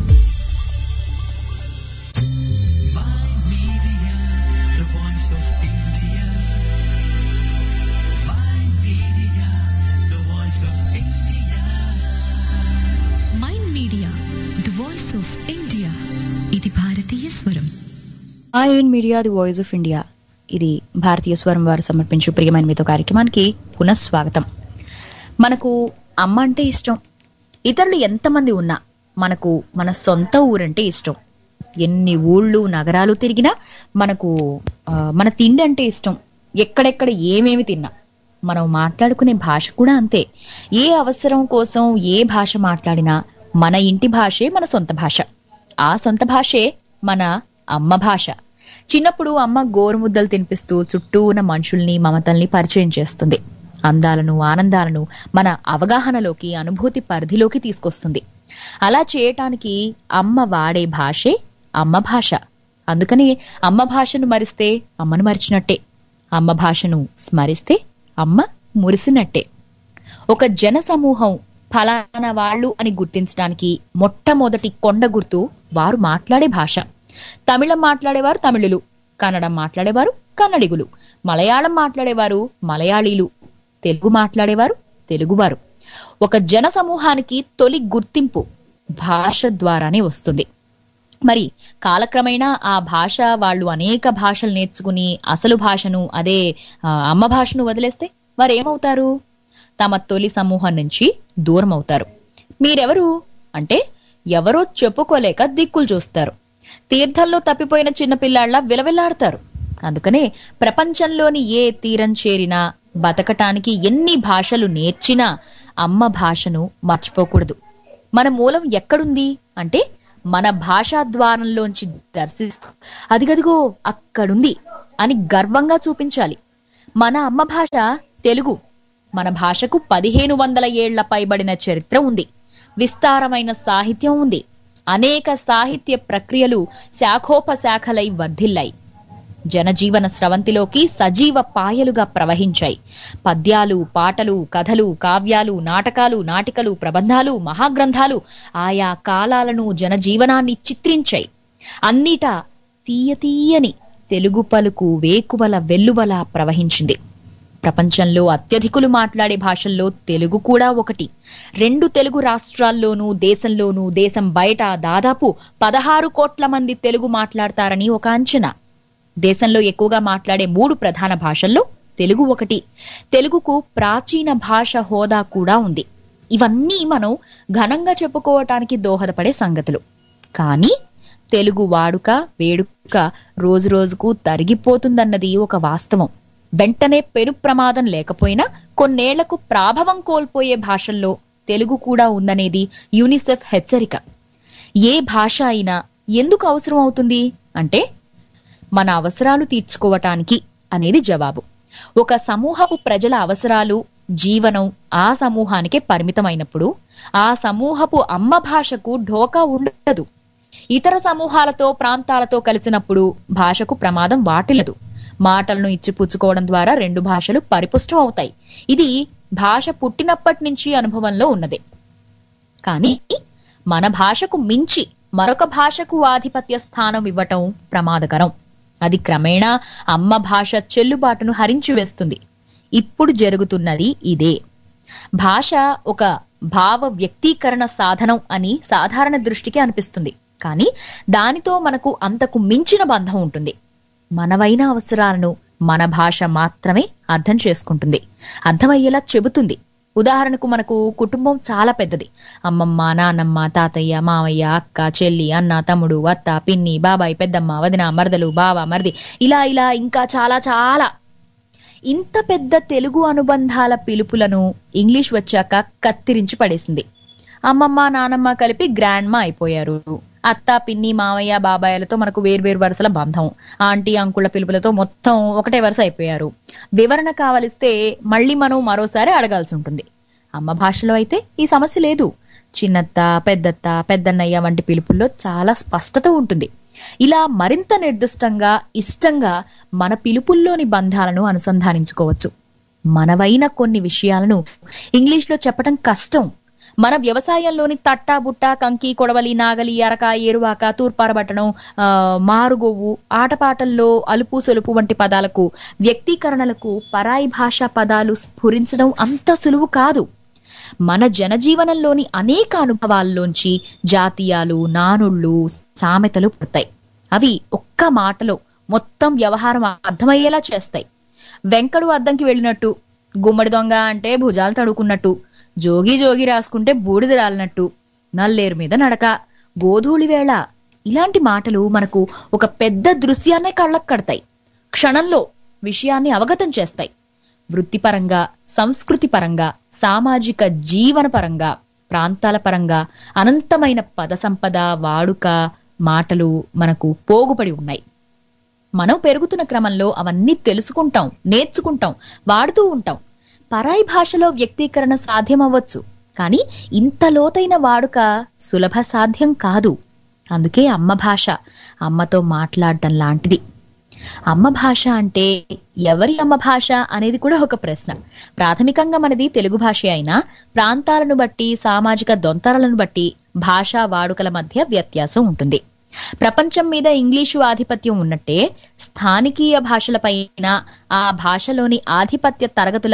Mind media, the voice of India. ఇది భారతీయ స్వరం. Mind media, the voice of India. ఇది భారతీయ స్వరం వారు సమర్పించు ప్రియమైన మీతో కార్యక్రమానికి పునఃస్వాగతం. మనకు అమ్మ అంటే ఇష్టం. ఇతరులు ఎంతమంది ఉన్నా మనకు మన సొంత ఊరంటే ఇష్టం. ఎన్ని ఊళ్ళు, నగరాలు తిరిగినా మనకు మన తిండి అంటే ఇష్టం. ఎక్కడెక్కడ ఏమేమి తిన్నా మనం మాట్లాడుకునే భాష కూడా అంతే. ఏ అవసరం కోసం ఏ భాష మాట్లాడినా మన ఇంటి భాషే మన సొంత భాష. ఆ సొంత భాషే మన అమ్మ భాష. చిన్నప్పుడు అమ్మ గోరుముద్దలు తినిపిస్తూ చుట్టూ ఉన్న మనుషుల్ని, మమతల్ని పరిచయం చేస్తుంది. అందాలను, ఆనందాలను మన అవగాహనలోకి, అనుభూతి పరిధిలోకి తీసుకొస్తుంది. అలా చేయటానికి అమ్మ వాడే భాషే అమ్మ భాష. అందుకని అమ్మ భాషను మరిస్తే అమ్మను మరిచినట్టే, అమ్మ భాషను స్మరిస్తే అమ్మ మురిసినట్టే. ఒక జన సమూహం ఫలానా వాళ్ళు అని గుర్తించడానికి మొట్టమొదటి కొండ గుర్తు వారు మాట్లాడే భాష. తమిళం మాట్లాడేవారు తమిళులు, కన్నడం మాట్లాడేవారు కన్నడిగులు, మలయాళం మాట్లాడేవారు మలయాళీలు, తెలుగు మాట్లాడేవారు తెలుగువారు. ఒక జన సమూహానికి తొలి గుర్తింపు భాష ద్వారానే వస్తుంది. మరి కాలక్రమేణా ఆ భాష వాళ్ళు అనేక భాషలు నేర్చుకుని అసలు భాషను, అదే అమ్మ భాషను వదిలేస్తే వారు ఏమవుతారు? తమ తొలి సమూహం నుంచి దూరం అవుతారు. మీరెవరు అంటే ఎవరో చెప్పుకోలేక దిక్కులు చూస్తారు. తీర్థంలో తప్పిపోయిన చిన్నపిల్లాళ్ల విలవిల్లాడతారు. అందుకనే ప్రపంచంలోని ఏ తీరం చేరినా, బతకటానికి ఎన్ని భాషలు నేర్చినా అమ్మ భాషను మర్చిపోకూడదు. మన మూలం ఎక్కడుంది అంటే మన భాషా ద్వారంలోంచి దర్శిస్తూ అదిగదిగో అక్కడుంది అని గర్వంగా చూపించాలి. మన అమ్మ భాష తెలుగు. మన భాషకు 1500 ఏళ్ల పైబడిన చరిత్ర ఉంది. విస్తారమైన సాహిత్యం ఉంది. అనేక సాహిత్య ప్రక్రియలు శాఖోపశాఖలై వర్ధిల్లాయి. జనజీవన స్రవంతిలోకి సజీవ పాయలుగా ప్రవహించాయి. పద్యాలు, పాటలు, కథలు, కావ్యాలు, నాటకాలు, నాటికలు, ప్రబంధాలు, మహాగ్రంథాలు ఆయా కాలాలను, జనజీవనాన్ని చిత్రించాయి. అన్నిటా తీయ తీయని తెలుగు పలుకు వేకువల వెల్లువలా ప్రవహించింది. ప్రపంచంలో అత్యధికులు మాట్లాడే భాషల్లో తెలుగు కూడా ఒకటి. 2 తెలుగు రాష్ట్రాల్లోనూ దేశంలోనూ దేశం బయట దాదాపు 16 కోట్ల మంది తెలుగు మాట్లాడతారని ఒక అంచనా. దేశంలో ఎక్కువగా మాట్లాడే 3 ప్రధాన భాషల్లో తెలుగు ఒకటి. తెలుగుకు ప్రాచీన భాష హోదా కూడా ఉంది. ఇవన్నీ మనం ఘనంగా చెప్పుకోవటానికి దోహదపడే సంగతులు. కానీ తెలుగు వాడుక వేడుక రోజు రోజుకు తరిగిపోతుందన్నది ఒక వాస్తవం. వెంటనే పెను ప్రమాదం లేకపోయినా కొన్నేళ్లకు ప్రాభవం కోల్పోయే భాషల్లో తెలుగు కూడా ఉందనేది యూనిసెఫ్ హెచ్చరిక. ఏ భాష అయినా ఎందుకు అవసరం అవుతుంది అంటే మన అవసరాలు తీర్చుకోవటానికి అనేది జవాబు. ఒక సమూహపు ప్రజల అవసరాలు జీవనం ఆ సమూహానికే పరిమితమైనప్పుడు ఆ సమూహపు అమ్మ భాషకు ఢోకా ఉండదు. ఇతర సమూహాలతో ప్రాంతాలతో కలిసినప్పుడు భాషకు ప్రమాదం వాటిల్లదు. మాటలను ఇచ్చిపుచ్చుకోవడం ద్వారా 2 భాషలు పరిపుష్టం అవుతాయి. ఇది భాష పుట్టినప్పటి నుంచి అనుభవంలో ఉన్నదే. కానీ మన భాషకు మించి మరొక భాషకు ఆధిపత్య స్థానం ఇవ్వటం ప్రమాదకరం. అది క్రమేణా అమ్మ భాష చెల్లుబాటును హరించి వేస్తుంది. ఇప్పుడు జరుగుతున్నది ఇదే. భాష ఒక భావ వ్యక్తీకరణ సాధనం అని సాధారణ దృష్టికి అనిపిస్తుంది. కానీ దానితో మనకు అంతకు మించిన బంధం ఉంటుంది. మనవైన అవసరాలను మన భాష మాత్రమే అర్థం చేసుకుంటుంది, అర్థమయ్యేలా చెబుతుంది. ఉదాహరణకు మనకు కుటుంబం చాలా పెద్దది. అమ్మమ్మ, నాన్నమ్మ, తాతయ్య, మావయ్య, అక్క, చెల్లి, అన్న, తమ్ముడు, అత్త, పిన్ని, బాబాయ్, పెద్దమ్మ, వదిన, మరదలు, బావ, మరిది, ఇలా ఇలా ఇంకా చాలా చాలా. ఇంత పెద్ద తెలుగు అనుబంధాల పిలుపులను ఇంగ్లీష్ వచ్చాక కత్తిరించి పడేసింది. అమ్మమ్మ నానమ్మ కలిపి గ్రాండ్ మా అయిపోయారు. అత్త పిన్ని మావయ్య బాబాయ్లతో మనకు వేర్వేరు వరుసల బంధం. ఆంటీ అంకుళ్ళ పిలుపులతో మొత్తం ఒకటే వరుస అయిపోయారు. వివరణ కావలిస్తే మళ్ళీ మనం మరోసారి అడగాల్సి ఉంటుంది. అమ్మ భాషలో అయితే ఈ సమస్య లేదు. చిన్నత్త, పెద్దత్త, పెద్దన్నయ్య వంటి పిలుపుల్లో చాలా స్పష్టత ఉంటుంది. ఇలా మరింత నిర్దిష్టంగా ఇష్టంగా మన పిలుపుల్లోని బంధాలను అనుసంధానించుకోవచ్చు. మనవైన కొన్ని విషయాలను ఇంగ్లీష్లో చెప్పటం కష్టం. మన వ్యవసాయంలోని తట్టా బుట్ట, కంకి, కొడవలి, నాగలి, అరక, ఏరువాక, తూర్పారబట్టడం, మారుగోవు, ఆటపాటల్లో అలుపు సొలుపు వంటి పదాలకు వ్యక్తీకరణలకు పరాయి భాషా పదాలు స్ఫురించడం అంత సులువు కాదు. మన జనజీవనంలోని అనేక అనుభవాల్లోంచి జాతీయాలు, నానుళ్ళు, సామెతలు పుడతాయి. అవి ఒక్క మాటలో మొత్తం వ్యవహారం అర్థమయ్యేలా చేస్తాయి. వెంకడు అద్దంకి వెళ్ళినట్టు, గుమ్మడి దొంగ అంటే భుజాలు తడుకున్నట్టు, జోగి జోగి రాసుకుంటే బూడిద రాలినట్టు, నల్లేరు మీద నడక, గోధూళి వేళ ఇలాంటి మాటలు మనకు ఒక పెద్ద దృశ్యాన్నే కళ్ళకు కడతాయి. క్షణంలో విషయాన్ని అవగతం చేస్తాయి. వృత్తిపరంగా, సంస్కృతి పరంగా, సామాజిక జీవన పరంగా, ప్రాంతాల పరంగా అనంతమైన పద సంపద, వాడుక, మాటలు మనకు పోగుపడి ఉన్నాయి. మనం పెరుగుతున్న క్రమంలో అవన్నీ తెలుసుకుంటాం, నేర్చుకుంటాం, వాడుతూ ఉంటాం. పరాయి భాషలో వ్యక్తీకరణ సాధ్యం అవ్వచ్చు, కానీ ఇంత లోతైన వాడుక సులభ సాధ్యం కాదు. అందుకే అమ్మ భాష అమ్మతో మాట్లాడటం లాంటిది. అమ్మ భాష అంటే ఎవరి అమ్మ భాష అనేది కూడా ఒక ప్రశ్న. ప్రాథమికంగా మనది తెలుగు భాష అయినా ప్రాంతాలను బట్టి, సామాజిక దొంతరలను బట్టి భాషా వాడుకల మధ్య వ్యత్యాసం ఉంటుంది. ప్రపంచం మీద ఇంగ్లీషు ఆధిపత్యం ఉన్నట్టే స్థానికీయ భాషలపైన ఆ భాషలోని ఆధిపత్య తరగతుల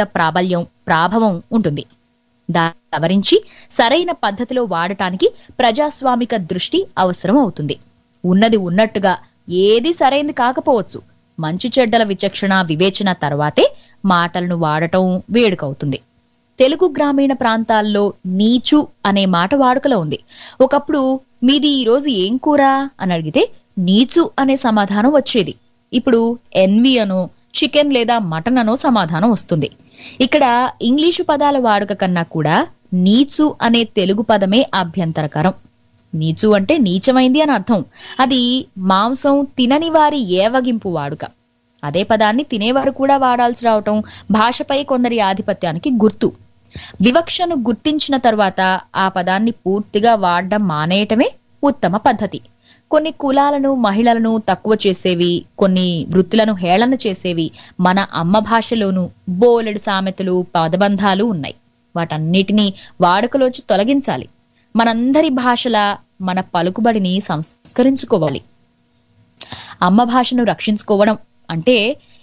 ప్రాభవం ఉంటుంది. దాన్ని సవరించి సరైన పద్ధతిలో వాడటానికి ప్రజాస్వామిక దృష్టి అవసరం అవుతుంది. ఉన్నది ఉన్నట్టుగా ఏది సరైనది కాకపోవచ్చు. మంచి చెడ్డల విచక్షణ, వివేచన తర్వాతే మాటలను వాడటం వేడుకవుతుంది. తెలుగు గ్రామీణ ప్రాంతాల్లో నీచు అనే మాట వాడుకలో ఉంది. ఒకప్పుడు మీది ఈరోజు ఏం కూర అని అడిగితే నీచు అనే సమాధానం వచ్చేది. ఇప్పుడు ఎన్వి అనో, చికెన్ లేదా మటన్ అనో సమాధానం వస్తుంది. ఇక్కడ ఇంగ్లీషు పదాల వాడుక కన్నా కూడా నీచు అనే తెలుగు పదమే అభ్యంతరకరం. నీచు అంటే నీచమైంది అని అర్థం. అది మాంసం తినని వారి ఏవగింపు వాడుక. అదే పదాన్ని తినేవారు కూడా వాడాల్సి రావటం భాషపై కొందరి ఆధిపత్యానికి గుర్తు. వివక్షను గుర్తించిన తర్వాత ఆ పదాన్ని పూర్తిగా వాడడం మానేయటమే ఉత్తమ పద్ధతి. కొన్ని కులాలను, మహిళలను తక్కువ చేసేవి, కొన్ని వృత్తులను హేళన చేసేవి మన అమ్మ భాషలోనూ బోలెడు సామెతలు, పదబంధాలు ఉన్నాయి. వాటన్నిటినీ వాడుకలోంచి తొలగించాలి. మనందరి భాషల మన పలుకుబడిని సంస్కరించుకోవాలి. అమ్మ భాషను రక్షించుకోవడం అంటే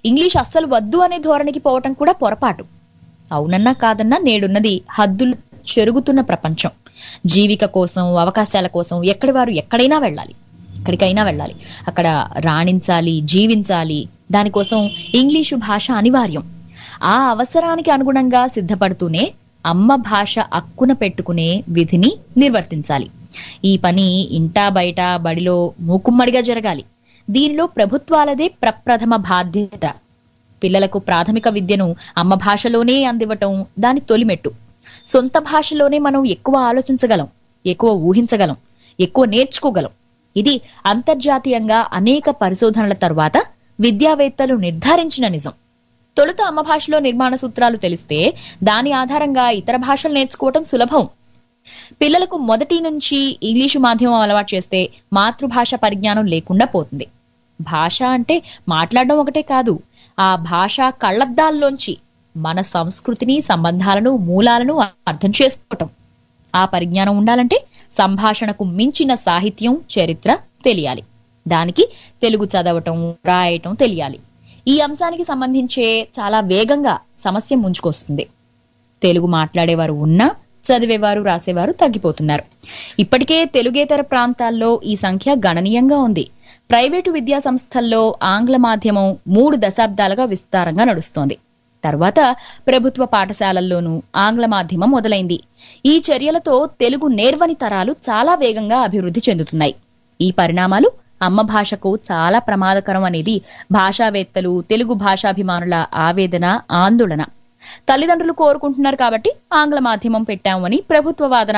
ఇంగ్లీష్ అస్సలు వద్దు అనే ధోరణికి పోవటం కూడా పొరపాటు. అవునన్నా కాదన్నా నేడున్నది హద్దులు చెరుగుతున్న ప్రపంచం. జీవిక కోసం, అవకాశాల కోసం ఎక్కడి వారు ఎక్కడికైనా వెళ్ళాలి, అక్కడ రాణించాలి, జీవించాలి. దానికోసం ఇంగ్లీషు భాష అనివార్యం. ఆ అవసరానికి అనుగుణంగా సిద్ధపడుతూనే అమ్మ భాష అక్కున పెట్టుకునే విధిని నిర్వర్తించాలి. ఈ పని ఇంటా బయట బడిలో మూకుమ్మడిగా జరగాలి. దీనిలో ప్రభుత్వాలదే ప్రప్రథమ బాధ్యత. పిల్లలకు ప్రాథమిక విద్యను అమ్మ భాషలోనే అందివ్వటం దాని తొలిమెట్టు. సొంత భాషలోనే మనం ఎక్కువ ఆలోచించగలం, ఎక్కువ ఊహించగలం, ఎక్కువ నేర్చుకోగలం. ఇది అంతర్జాతీయంగా అనేక పరిశోధనల తర్వాత విద్యావేత్తలు నిర్ధారించిన నిజం. తొలుత అమ్మ భాషలో నిర్మాణ సూత్రాలు తెలిస్తే దాని ఆధారంగా ఇతర భాషలు నేర్చుకోవటం సులభం. పిల్లలకు మొదటి నుంచి ఇంగ్లీషు మాధ్యమం అలవాటు చేస్తే మాతృభాష పరిజ్ఞానం లేకుండా పోతుంది. భాష అంటే మాట్లాడడం ఒకటే కాదు, ఆ భాష కళ్లద్దాల్లోంచి మన సంస్కృతిని, సంబంధాలను, మూలాలను అర్థం చేసుకోవటం. ఆ పరిజ్ఞానం ఉండాలంటే సంభాషణకు మించిన సాహిత్యం, చరిత్ర తెలియాలి. దానికి తెలుగు చదవటం, రాయటం తెలియాలి. ఈ అంశానికి సంబంధించే చాలా వేగంగా సమస్య ముంచుకొస్తుంది. తెలుగు మాట్లాడేవారు ఉన్నా చదివేవారు, రాసేవారు తగ్గిపోతున్నారు. ఇప్పటికే తెలుగేతర ప్రాంతాల్లో ఈ సంఖ్య గణనీయంగా ఉంది. ప్రైవేటు విద్యా సంస్థల్లో ఆంగ్ల మాధ్యమం 3 దశాబ్దాలుగా విస్తారంగా నడుస్తోంది. తర్వాత ప్రభుత్వ పాఠశాలల్లోనూ ఆంగ్ల మాధ్యమం మొదలైంది. ఈ చర్యలతో తెలుగు నేర్వని తరాలు చాలా వేగంగా అభివృద్ధి చెందుతున్నాయి. ఈ పరిణామాలు అమ్మ భాషకు చాలా ప్రమాదకరం అనేది భాషావేత్తలు, తెలుగు భాషాభిమానుల ఆవేదన, ఆందోళన. తల్లిదండ్రులు కోరుకుంటున్నారు కాబట్టి ఆంగ్ల మాధ్యమం పెట్టామని ప్రభుత్వ వాదన.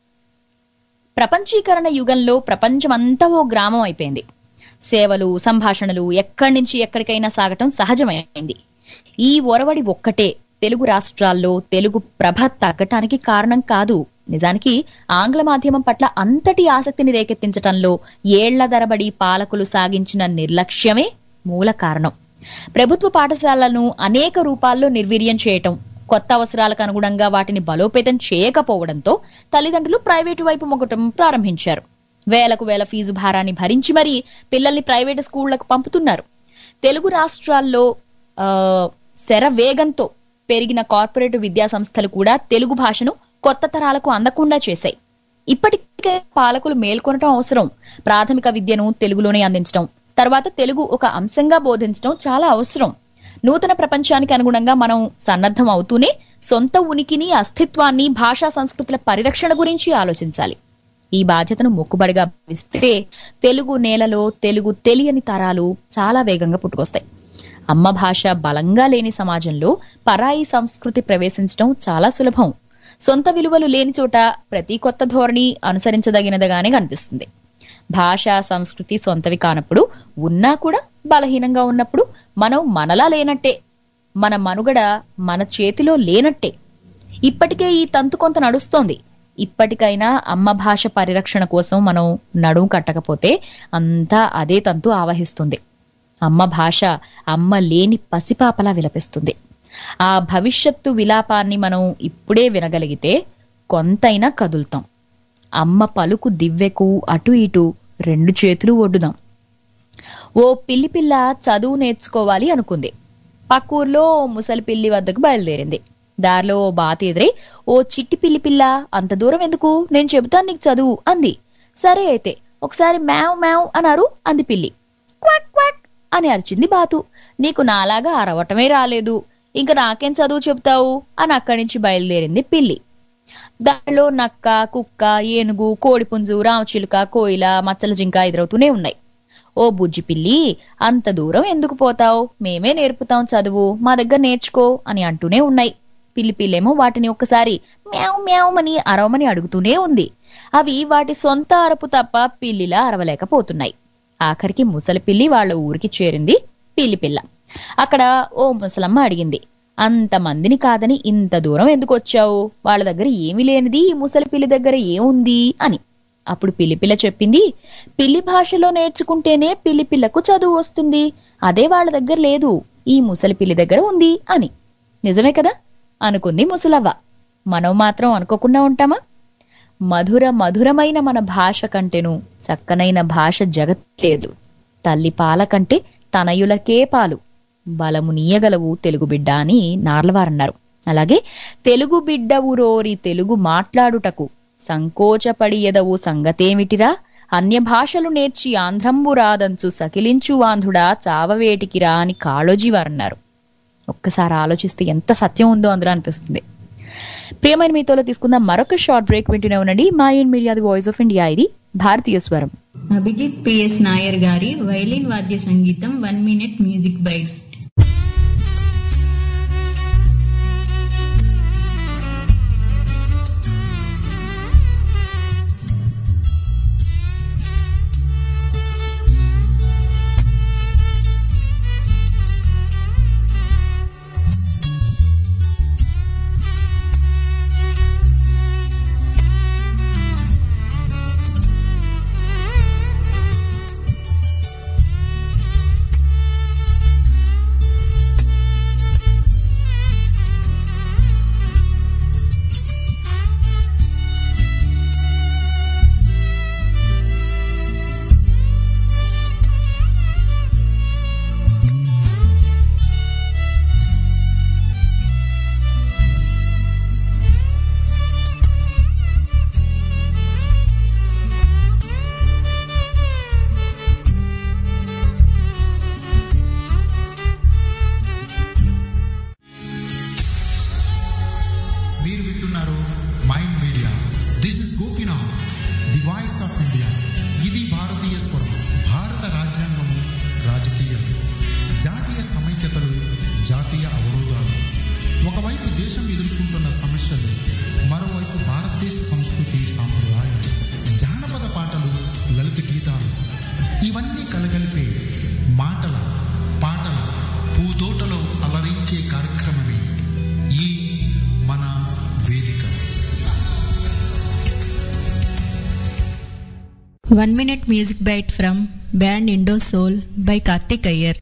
ప్రపంచీకరణ యుగంలో ప్రపంచమంతా ఓ గ్రామం అయిపోయింది. సేవలు, సంభాషణలు ఎక్కడి నుంచి ఎక్కడికైనా సాగటం సహజమైంది. ఈ ఒరవడి ఒక్కటే తెలుగు రాష్ట్రాల్లో తెలుగు ప్రభ తగ్గటానికి కారణం కాదు. నిజానికి ఆంగ్ల మాధ్యమం పట్ల అంతటి ఆసక్తిని రేకెత్తించటంలో ఏళ్ల తరబడి పాలకులు సాగించిన నిర్లక్ష్యమే మూల కారణం. ప్రభుత్వ పాఠశాలలను అనేక రూపాల్లో నిర్వీర్యం చేయటం, కొత్త అవసరాలకు అనుగుణంగా వాటిని బలోపేతం చేయకపోవడంతో తల్లిదండ్రులు ప్రైవేటు వైపు మొగ్గటం ప్రారంభించారు. వేలకు వేల ఫీజు భారాన్ని భరించి మరీ పిల్లల్ని ప్రైవేటు స్కూళ్లకు పంపుతున్నారు. తెలుగు రాష్ట్రాల్లో శరవేగంతో పెరిగిన కార్పొరేట్ విద్యా సంస్థలు కూడా తెలుగు భాషను కొత్త తరాలకు అందకుండా చేశాయి. ఇప్పటికే పాలకులు మేల్కొనటం అవసరం. ప్రాథమిక విద్యను తెలుగులోనే అందించడం, తర్వాత తెలుగు ఒక అంశంగా బోధించడం చాలా అవసరం. నూతన ప్రపంచానికి అనుగుణంగా మనం సన్నద్ధం అవుతూనే సొంత ఉనికిని, అస్తిత్వాన్ని, భాషా సంస్కృతుల పరిరక్షణ గురించి ఆలోచించాలి. ఈ బాధ్యతను మొక్కుబడిగా భావిస్తే తెలుగు నేలలో తెలుగు తెలియని తరాలు చాలా వేగంగా పుట్టుకొస్తాయి. అమ్మ భాష బలంగా లేని సమాజంలో పరాయి సంస్కృతి ప్రవేశించడం చాలా సులభం. సొంత విలువలు లేని చోట ప్రతి కొత్త ధోరణి అనుసరించదగినదిగానే కనిపిస్తుంది. భాషా సంస్కృతి సొంతవి కానప్పుడు, ఉన్నా కూడా బలహీనంగా ఉన్నప్పుడు మనం మనలా లేనట్టే, మన మనుగడ మన చేతిలో లేనట్టే. ఇప్పటికే ఈ తంతు కొంత నడుస్తోంది. ఇప్పటికైనా అమ్మ భాష పరిరక్షణ కోసం మనం నడుము కట్టకపోతే అంతా అదే తంతు ఆవహిస్తుంది. అమ్మ భాష అమ్మ లేని పసిపాపలా విలపిస్తుంది. ఆ భవిష్యత్తు విలాపాన్ని మనం ఇప్పుడే వినగలిగితే కొంతైనా కదులుతాం. అమ్మ పలుకు దివ్వెకు అటు ఇటు 2 చేతులు ఒడ్డుదాం. ఓ పిల్ల చదువు నేర్చుకోవాలి అనుకుంది. పక్కూర్లో ముసలి పిల్లి వద్దకు బయలుదేరింది. దారిలో ఓ బాత ఎదురై, ఓ చిట్టి పిల్ల అంత దూరం ఎందుకు, నేను చెబుతాను నీకు చదువు అంది. సరే అయితే ఒకసారి మ్యావ్ మ్యావ్ అన్నారు అంది పిల్లి. క్వాక్ క్వాక్ అని అరిచింది బాతు. నీకు నాలాగా అరవటమే రాలేదు, ఇంక నాకేం చదువు చెబుతావు అని అక్కడి నుంచి బయలుదేరింది పిల్లి. దారిలో నక్క, కుక్క, ఏనుగు, కోడిపుంజు, రామచిలుక, కోయిల, మచ్చల జింక ఎదురవుతూనే ఉన్నాయి. ఓ బుజ్జి పిల్లి, అంత దూరం ఎందుకు పోతావు, మేమే నేర్పుతాం చదువు, మా దగ్గర నేర్చుకో అని అంటూనే ఉన్నాయి. పిల్లేమో వాటిని ఒక్కసారి మ్యావ్ మ్యావ్ అని అరవమని అడుగుతూనే ఉంది. అవి వాటి సొంత అరుపు తప్ప పిల్లిలా అరవలేకపోతున్నాయి. ఆఖరికి ముసలి పిల్లి వాళ్ళ ఊరికి చేరింది పిల్ల. అక్కడ ఓ ముసలమ్మ అడిగింది, అంతమందిని కాదని ఇంత దూరం ఎందుకు వచ్చావు, వాళ్ళ దగ్గర ఏమీ లేనిది ఈ ముసలి పిల్లి దగ్గర ఏముంది అని. అప్పుడు పిల్ల చెప్పింది, పిల్లి భాషలో నేర్చుకుంటేనే పిల్లకు చదువు వస్తుంది, అదే వాళ్ళ దగ్గర లేదు, ఈ ముసలి పిల్లి దగ్గర ఉంది అని. నిజమే కదా అనుకుంది ముసలవ్వ. మనం మాత్రం అనుకోకుండా ఉంటామా? మధురమైన మన భాష కంటేను చక్కనైన భాష జగత్ లేదు. తల్లి పాల కంటే తనయులకే పాలు. బలము నీయగలవు తెలుగు బిడ్డ అని నార్లవారన్నారు. అలాగే తెలుగు బిడ్డవు రోరి తెలుగు మాట్లాడుటకు సంకోచపడి ఎదవు సంగతేమిటిరా, అన్య భాషలు నేర్చి ఆంధ్రంబు రాదంచు సకిలించు ఆంధ్రుడా చావవేటికిరా అని కాళోజీ వారన్నారు. ఒక్కసారి ఆలోచిస్తే ఎంత సత్యం ఉందో అందులో అనిపిస్తుంది. ప్రియమైన మీతోలో తీసుకుందాం మరొక షార్ట్ బ్రేక్. వింటూనే ఉండండి mind media the voice of India, ఇది భారతీయ స్వరం. అభిజిత్ పిఎస్ నాయర్ గారి వైలిన్ వాద్య సంగీతం 1 minute music bite. One minute music bite from band Indo Soul by Karthik Iyer.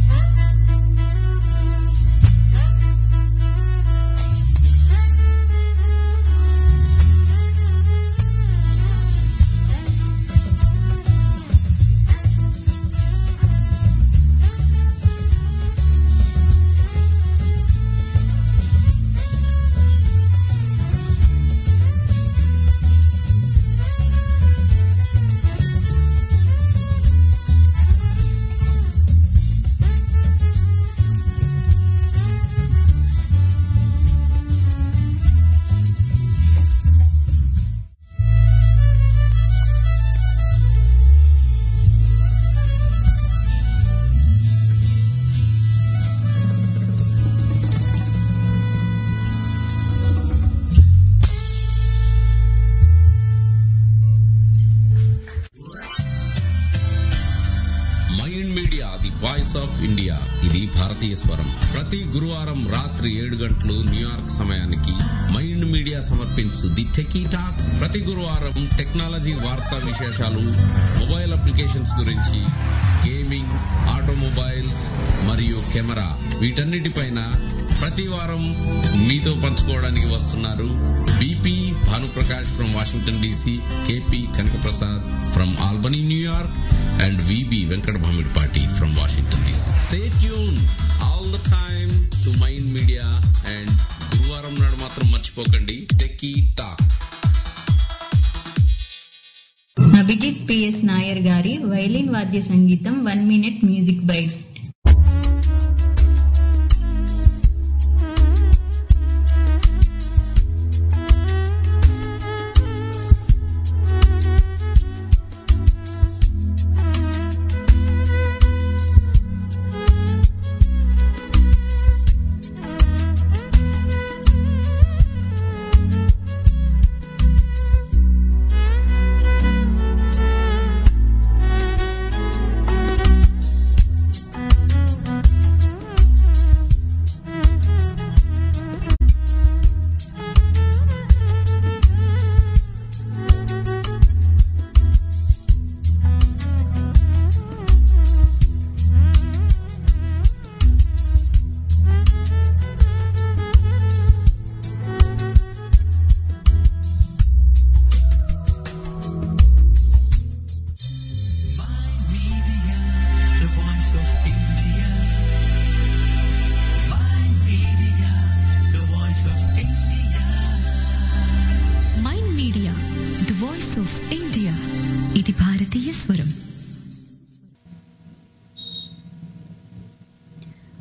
Voice of India, ఇది భారతీయ స్వరం. ప్రతి గురువారం రాత్రి 7 గంటలు న్యూయార్క్ సమయానికి మైండ్ మీడియా సమర్పించు ది టెకీ టాక్. ప్రతి గురువారం టెక్నాలజీ వార్తా విశేషాలు, మొబైల్ అప్లికేషన్స్ గురించి, గేమింగ్, ఆటోమొబైల్స్ మరియు కెమెరా, వీటన్నిటిపైన ప్రతి వారం మీతో పంచుకోవడానికి వస్తున్నారు BP Bhanuprakash from Washington DC, KP Kanakaprasad from Albany New York, and VB Venkat Bhamirpati from Washington DC. Stay tuned all the time to Mind Media and గురువారం నాడు మాత్రం మర్చిపోకండి techie talk. Abhijit PS Nair గారి వైలిన్ వాద్య సంగీతం 1 minute music bite.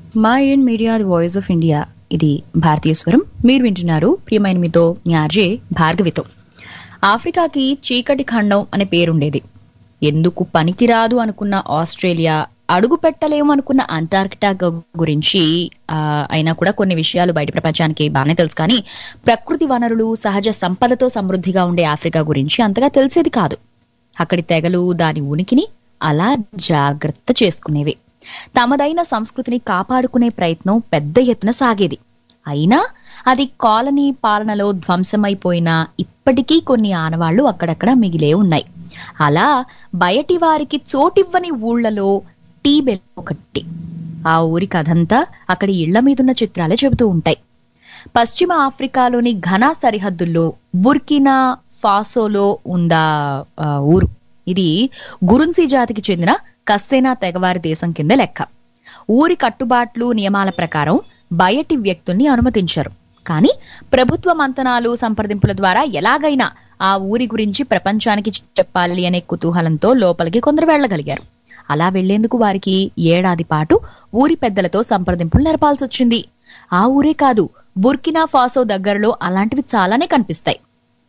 Mind media the voice of India, ఇది భారతీయ స్వరం. మీరు వింటున్నారు ప్రియమైన మీతో మీ ఆర్జే భార్గవితో. ఆఫ్రికాకి చీకటి ఖండం అనే పేరుండేది. ఎందుకు పనికిరాదు అనుకున్న ఆస్ట్రేలియా, అడుగు పెట్టలేము అనుకున్న అంటార్కిటా గురించి అయినా కూడా కొన్ని విషయాలు బయట ప్రపంచానికి బాగానే తెలుసు. కానీ ప్రకృతి వనరులు, సహజ సంపదతో సమృద్ధిగా ఉండే ఆఫ్రికా గురించి అంతగా తెలిసేది కాదు. అక్కడి తెగలు దాని ఉనికిని అలా జాగ్రత్త చేసుకునేవి. తమదైన సంస్కృతిని కాపాడుకునే ప్రయత్నం పెద్ద ఎత్తున సాగేది. అయినా అది కాలనీ పాలనలో ధ్వంసమైపోయినా ఇప్పటికీ కొన్ని ఆనవాళ్లు అక్కడక్కడ మిగిలే ఉన్నాయి. అలా బయటి వారికి చోటివ్వని ఊళ్లలో టీబెల్ ఒకటి. ఆ ఊరి కథంతా అక్కడి ఇళ్ల మీదున్న చిత్రాలే చెబుతూ ఉంటాయి. పశ్చిమ ఆఫ్రికాలోని ఘనా సరిహద్దుల్లో బుర్కినా ఫాసోలో ఉందా ఊరు. ఇది గురున్సీ జాతికి చెందిన కస్సేనా తెగవారి దేశం కింద లెక్క. ఊరి కట్టుబాట్లు, నియమాల ప్రకారం బయటి వ్యక్తుల్ని అనుమతించారు. కానీ ప్రభుత్వ మంతనాలు, సంప్రదింపుల ద్వారా ఎలాగైనా ఆ ఊరి గురించి ప్రపంచానికి చెప్పాలి అనే కుతూహలంతో లోపలికి కొందరు వెళ్లగలిగారు. అలా వెళ్లేందుకు వారికి ఏడాది పాటు ఊరి పెద్దలతో సంప్రదింపులు నెరపాల్సి వచ్చింది. ఆ ఊరే కాదు, బుర్కినా ఫాసో దగ్గరలో అలాంటివి చాలానే కనిపిస్తాయి.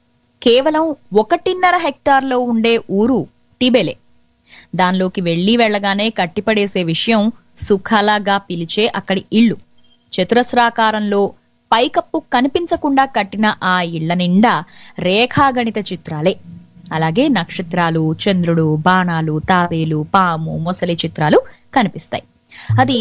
కేవలం 1.5 హెక్టార్లో ఉండే ఊరు టిబెలే. దానిలోకి వెళ్లగానే కట్టిపడేసే విషయం సుఖాలాగా పిలిచే అక్కడి ఇళ్లు. చతురస్రాకారంలో పైకప్పు కనిపించకుండా కట్టిన ఆ ఇళ్ల నిండా రేఖాగణిత చిత్రాలే. అలాగే నక్షత్రాలు, చంద్రుడు, బాణాలు, తాబేలు, పాము, మొసలి చిత్రాలు కనిపిస్తాయి. అది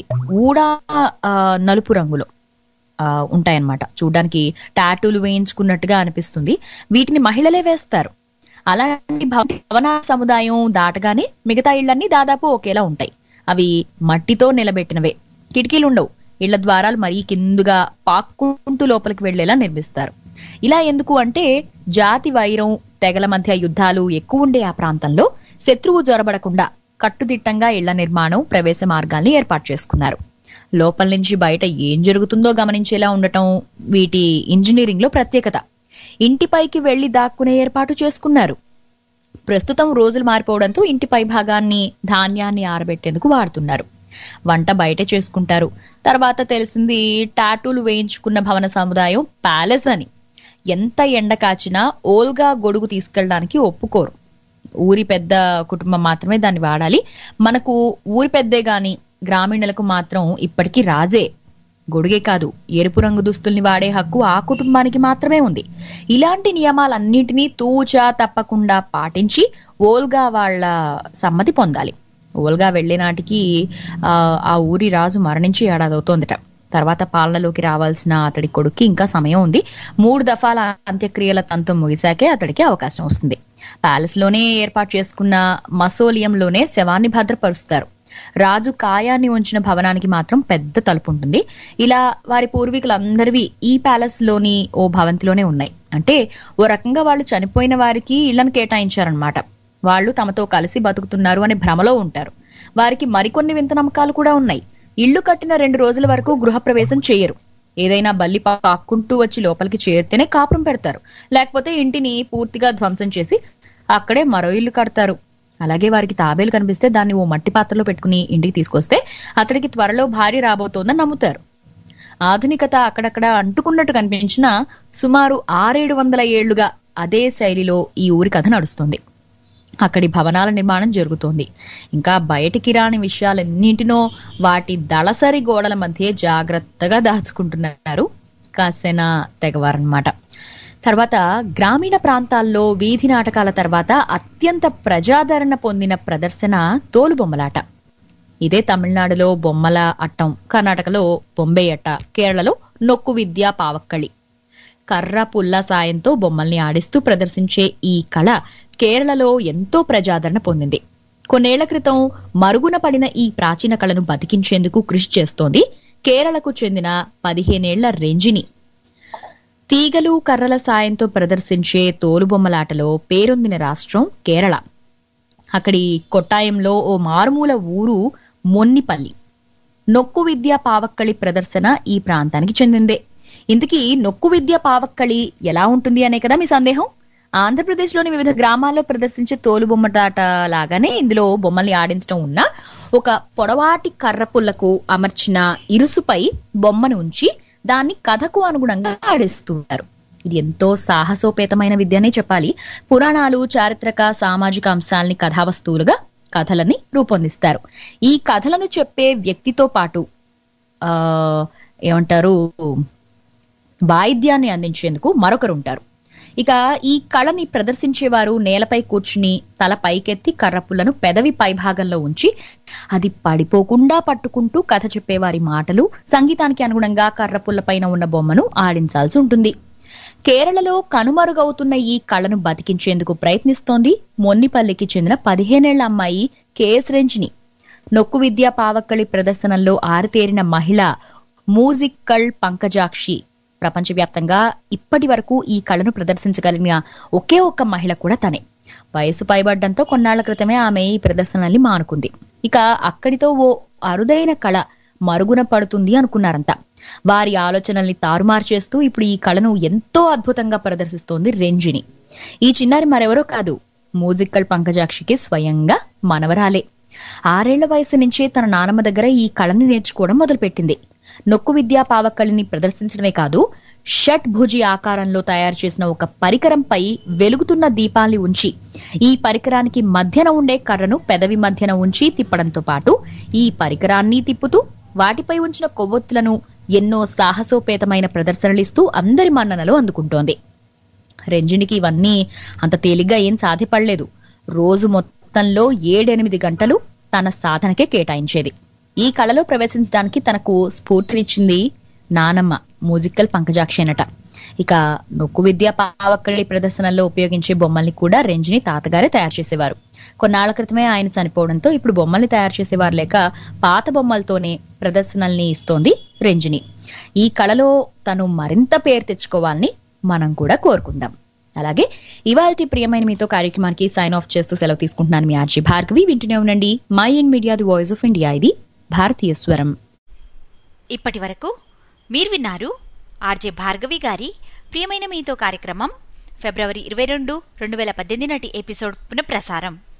ఊడా నలుపు రంగులో ఉంటాయన్నమాట. చూడ్డానికి టాటూలు వేయించుకున్నట్టుగా అనిపిస్తుంది. వీటిని మహిళలే వేస్తారు. అలాంటి భవన సముదాయం దాటగానే మిగతా ఇళ్లన్నీ దాదాపు ఒకేలా ఉంటాయి. అవి మట్టితో నిలబెట్టినవే. కిటికీలుండవు. ఇళ్ల ద్వారాలు మరీ కిందుగా పాక్కుంటూ లోపలికి వెళ్లేలా నిర్మిస్తారు. ఇలా ఎందుకు అంటే జాతి వైరం, తెగల మధ్య యుద్ధాలు ఎక్కువ ఉండే ఆ ప్రాంతంలో శత్రువు జొరబడకుండా కట్టుదిట్టంగా ఇళ్ల నిర్మాణం, ప్రవేశ మార్గాల్ని ఏర్పాటు చేసుకున్నారు. లోపల నుంచి బయట ఏం జరుగుతుందో గమనించేలా ఉండటం వీటి ఇంజనీరింగ్ లో ప్రత్యేకత. ఇంటిపైకి వెళ్లి దాక్కునే ఏర్పాటు చేసుకున్నారు. ప్రస్తుతం రోజులు మారిపోవడంతో ఇంటి పై భాగాన్ని ధాన్యాన్ని ఆరబెట్టేందుకు వాడుతున్నారు. వంట బయట చేసుకుంటారు. తర్వాత తెలిసింది టాటూలు వేయించుకున్న భవన సముదాయం ప్యాలెస్ అని. ఎంత ఎండ కాచినా ఓల్గా గొడుగు తీసుకెళ్ళడానికి ఒప్పుకోరు. ఊరి పెద్ద కుటుంబం మాత్రమే దాన్ని వాడాలి. మనకు ఊరి పెద్దే గాని గ్రామీణులకు మాత్రం ఇప్పటికీ రాజే. గొడుగే కాదు, ఎరుపు రంగు దుస్తుల్ని వాడే హక్కు ఆ కుటుంబానికి మాత్రమే ఉంది. ఇలాంటి నియమాలన్నింటినీ తూచా తప్పకుండా పాటించి ఓల్గా వాళ్ల సమ్మతి పొందాలి. ఓల్గా వెళ్లే నాటికి ఆ ఊరి రాజు మరణించి ఏడాదవుతోందట. తర్వాత పాలనలోకి రావాల్సిన అతడి కొడుక్కి ఇంకా సమయం ఉంది. 3 దఫాల అంత్యక్రియల తంతం ముగిశాకే అతడికి అవకాశం వస్తుంది. ప్యాలెస్ లోనే ఏర్పాటు చేసుకున్న మసోలియంలోనే శవాన్ని భద్రపరుస్తారు. రాజు కాయాన్ని ఉంచిన భవనానికి మాత్రం పెద్ద తలుపు ఉంటుంది. ఇలా వారి పూర్వీకులందరివి ఈ ప్యాలెస్ లోని ఓ భవంతిలోనే ఉన్నాయి. అంటే ఓ రకంగా వాళ్ళు చనిపోయిన వారికి ఇళ్లను కేటాయించారనమాట. వాళ్ళు తమతో కలిసి బతుకుతున్నారు అనే భ్రమలో ఉంటారు. వారికి మరికొన్ని వింత నమ్మకాలు కూడా ఉన్నాయి. ఇళ్లు కట్టిన 2 రోజుల వరకు గృహప్రవేశం చేయరు. ఏదైనా బల్లి పాక్కుంటూ వచ్చి లోపలికి చేరితేనే కాపురం పెడతారు. లేకపోతే ఇంటిని పూర్తిగా ధ్వంసం చేసి అక్కడే మరో ఇల్లు కడతారు. అలాగే వారికి తాబేలు కనిపిస్తే దాన్ని ఓ మట్టి పాత్రలో పెట్టుకుని ఇంటికి తీసుకొస్తే అతడికి త్వరలో భార్య రాబోతోందని నమ్ముతారు. ఆధునికత అక్కడక్కడ అంటుకున్నట్టు కనిపించినా సుమారు 600-700 ఏళ్లుగా అదే శైలిలో ఈ ఊరి కథ నడుస్తుంది. అక్కడి భవనాల నిర్మాణం జరుగుతోంది. ఇంకా బయటికి రాని విషయాలన్నింటినో వాటి దళసరి గోడల మధ్య జాగ్రత్తగా దాచుకుంటున్నారు కస్సేనా తెగవారన్నమాట. తర్వాత గ్రామీణ ప్రాంతాల్లో వీధి నాటకాల తర్వాత అత్యంత ప్రజాదరణ పొందిన ప్రదర్శన తోలుబొమ్మలాట. ఇదే తమిళనాడులో బొమ్మల అట్టం, కర్ణాటకలో బొంబేయట, కేరళలో నొక్కు విద్య పావక్కళి. కర్ర పుల్ల సాయంతో బొమ్మల్ని ఆడిస్తూ ప్రదర్శించే ఈ కళ కేరళలో ఎంతో ప్రజాదరణ పొందింది. కొన్నేళ్ల క్రితం మరుగున పడిన ఈ ప్రాచీన కళను బతికించేందుకు కృషి చేస్తోంది కేరళకు చెందిన 15 ఏళ్ల రెంజిని. తీగలు, కర్రల సాయంతో ప్రదర్శించే తోలుబొమ్మలాటలో పేరొందిన రాష్ట్రం కేరళ. అక్కడి కొట్టాయంలో ఓ మారుమూల ఊరు మొన్నిపల్లి. నొక్కు విద్య పావక్కళి ప్రదర్శన ఈ ప్రాంతానికి చెందిందే. ఇంతకీ నొక్కు విద్య పావక్కళి ఎలా ఉంటుంది అనే కదా మీ సందేహం. ఆంధ్రప్రదేశ్లోని వివిధ గ్రామాల్లో ప్రదర్శించే తోలుబొమ్మటాట లాగానే ఇందులో బొమ్మల్ని ఆడించడం ఉన్న ఒక పొడవాటి కర్రపుల్లకు అమర్చిన ఇరుసుపై బొమ్మను ఉంచి దాన్ని కథకు అనుగుణంగా ఆడిస్తుంటారు. ఇది ఎంతో సాహసోపేతమైన విద్యనే చెప్పాలి. పురాణాలు, చారిత్రక, సామాజిక అంశాలని కథావస్తువులుగా కథలని రూపొందిస్తారు. ఈ కథలను చెప్పే వ్యక్తితో పాటు వాయిద్యాన్ని అందించేందుకు మరొకరు ఉంటారు. ఇక ఈ కళని ప్రదర్శించేవారు నేలపై కూర్చుని తల పైకెత్తి కర్రపుల్లను పెదవి పైభాగంలో ఉంచి అది పడిపోకుండా పట్టుకుంటూ కథ చెప్పేవారి మాటలు, సంగీతానికి అనుగుణంగా కర్రపుల్ల పైన ఉన్న బొమ్మను ఆడించాల్సి ఉంటుంది. కేరళలో కనుమరుగవుతున్న ఈ కళను బతికించేందుకు ప్రయత్నిస్తోంది మొన్నిపల్లికి చెందిన 15 ఏళ్ల అమ్మాయి కేఎస్ రంజిని. నొక్కు విద్యా పావక్కళి ప్రదర్శనల్లో ఆరితేరిన మహిళ మ్యూజికల్ పంకజాక్షి. ప్రపంచవ్యాప్తంగా ఇప్పటి వరకు ఈ కళను ప్రదర్శించగలిగిన ఒకే ఒక్క మహిళ కూడా తనే. వయసు పైబడ్డంతో కొన్నాళ్ల క్రితమే ఆమె ఈ ప్రదర్శనల్ని మానుకుంది. ఇక అక్కడితో ఓ అరుదైన కళ మరుగున పడుతుంది అనుకున్నారంతా. వారి ఆలోచనల్ని తారుమారు చేస్తూ ఇప్పుడు ఈ కళను ఎంతో అద్భుతంగా ప్రదర్శిస్తోంది రంజిని. ఈ చిన్నారి మరెవరో కాదు, మ్యూజికల్ పంకజాక్షికి స్వయంగా మనవరాలే. 6 ఏళ్ల వయసు నుంచే తన నానమ్మ దగ్గర ఈ కళని నేర్చుకోవడం మొదలుపెట్టింది. నొక్కు విద్యా పావక్కళిని ప్రదర్శించడమే కాదు, షట్భుజి ఆకారంలో తయారు చేసిన ఒక పరికరంపై వెలుగుతున్న దీపాల్ని ఉంచి ఈ పరికరానికి మధ్యన ఉండే కర్రను పెదవి మధ్యన ఉంచి తిప్పడంతో పాటు ఈ పరికరాన్ని తిప్పుతూ వాటిపై ఉంచిన కొవ్వొత్తులను ఎన్నో సాహసోపేతమైన ప్రదర్శనలిస్తూ అందరి మన్ననలు అందుకుంటోంది. రంజినికి ఇవన్నీ అంత తేలిగ్గా ఏం సాధ్యపడలేదు. రోజు మొత్తంలో 7-8 గంటలు తన సాధనకే కేటాయించేది. ఈ కళలో ప్రవేశించడానికి తనకు స్ఫూర్తినిచ్చింది నానమ్మ మ్యూజికల్ పంకజాక్షి అనట. ఇక నొక్కు విద్యా పావక్కళి ప్రదర్శనల్లో ఉపయోగించే బొమ్మల్ని కూడా రంజిని తాతగారే తయారు చేసేవారు. కొన్నాళ్ల క్రితమే ఆయన చనిపోవడంతో ఇప్పుడు బొమ్మల్ని తయారు చేసేవారు లేక పాత బొమ్మలతోనే ప్రదర్శనల్ని ఇస్తోంది రంజిని. ఈ కళలో తను మరింత పేరు తెచ్చుకోవాలని మనం కూడా కోరుకుందాం. అలాగే ఇవాల్టి ప్రియమైన మీతో కార్యక్రమానికి సైన్ ఆఫ్ చేస్తూ సెలవు తీసుకుంటున్నాను. మీ ఆర్జే భార్గవి. వింటూనే ఉండండి mind media, the voice of India. ఇది భారతీయ స్వరం. ఇప్పటి వరకు మీరు విన్నారు ఆర్జే భార్గవి గారి ప్రియమైన మీతో కార్యక్రమం ఫిబ్రవరి 22, 2018 నాటి ఎపిసోడ్ పునఃప్రసారం.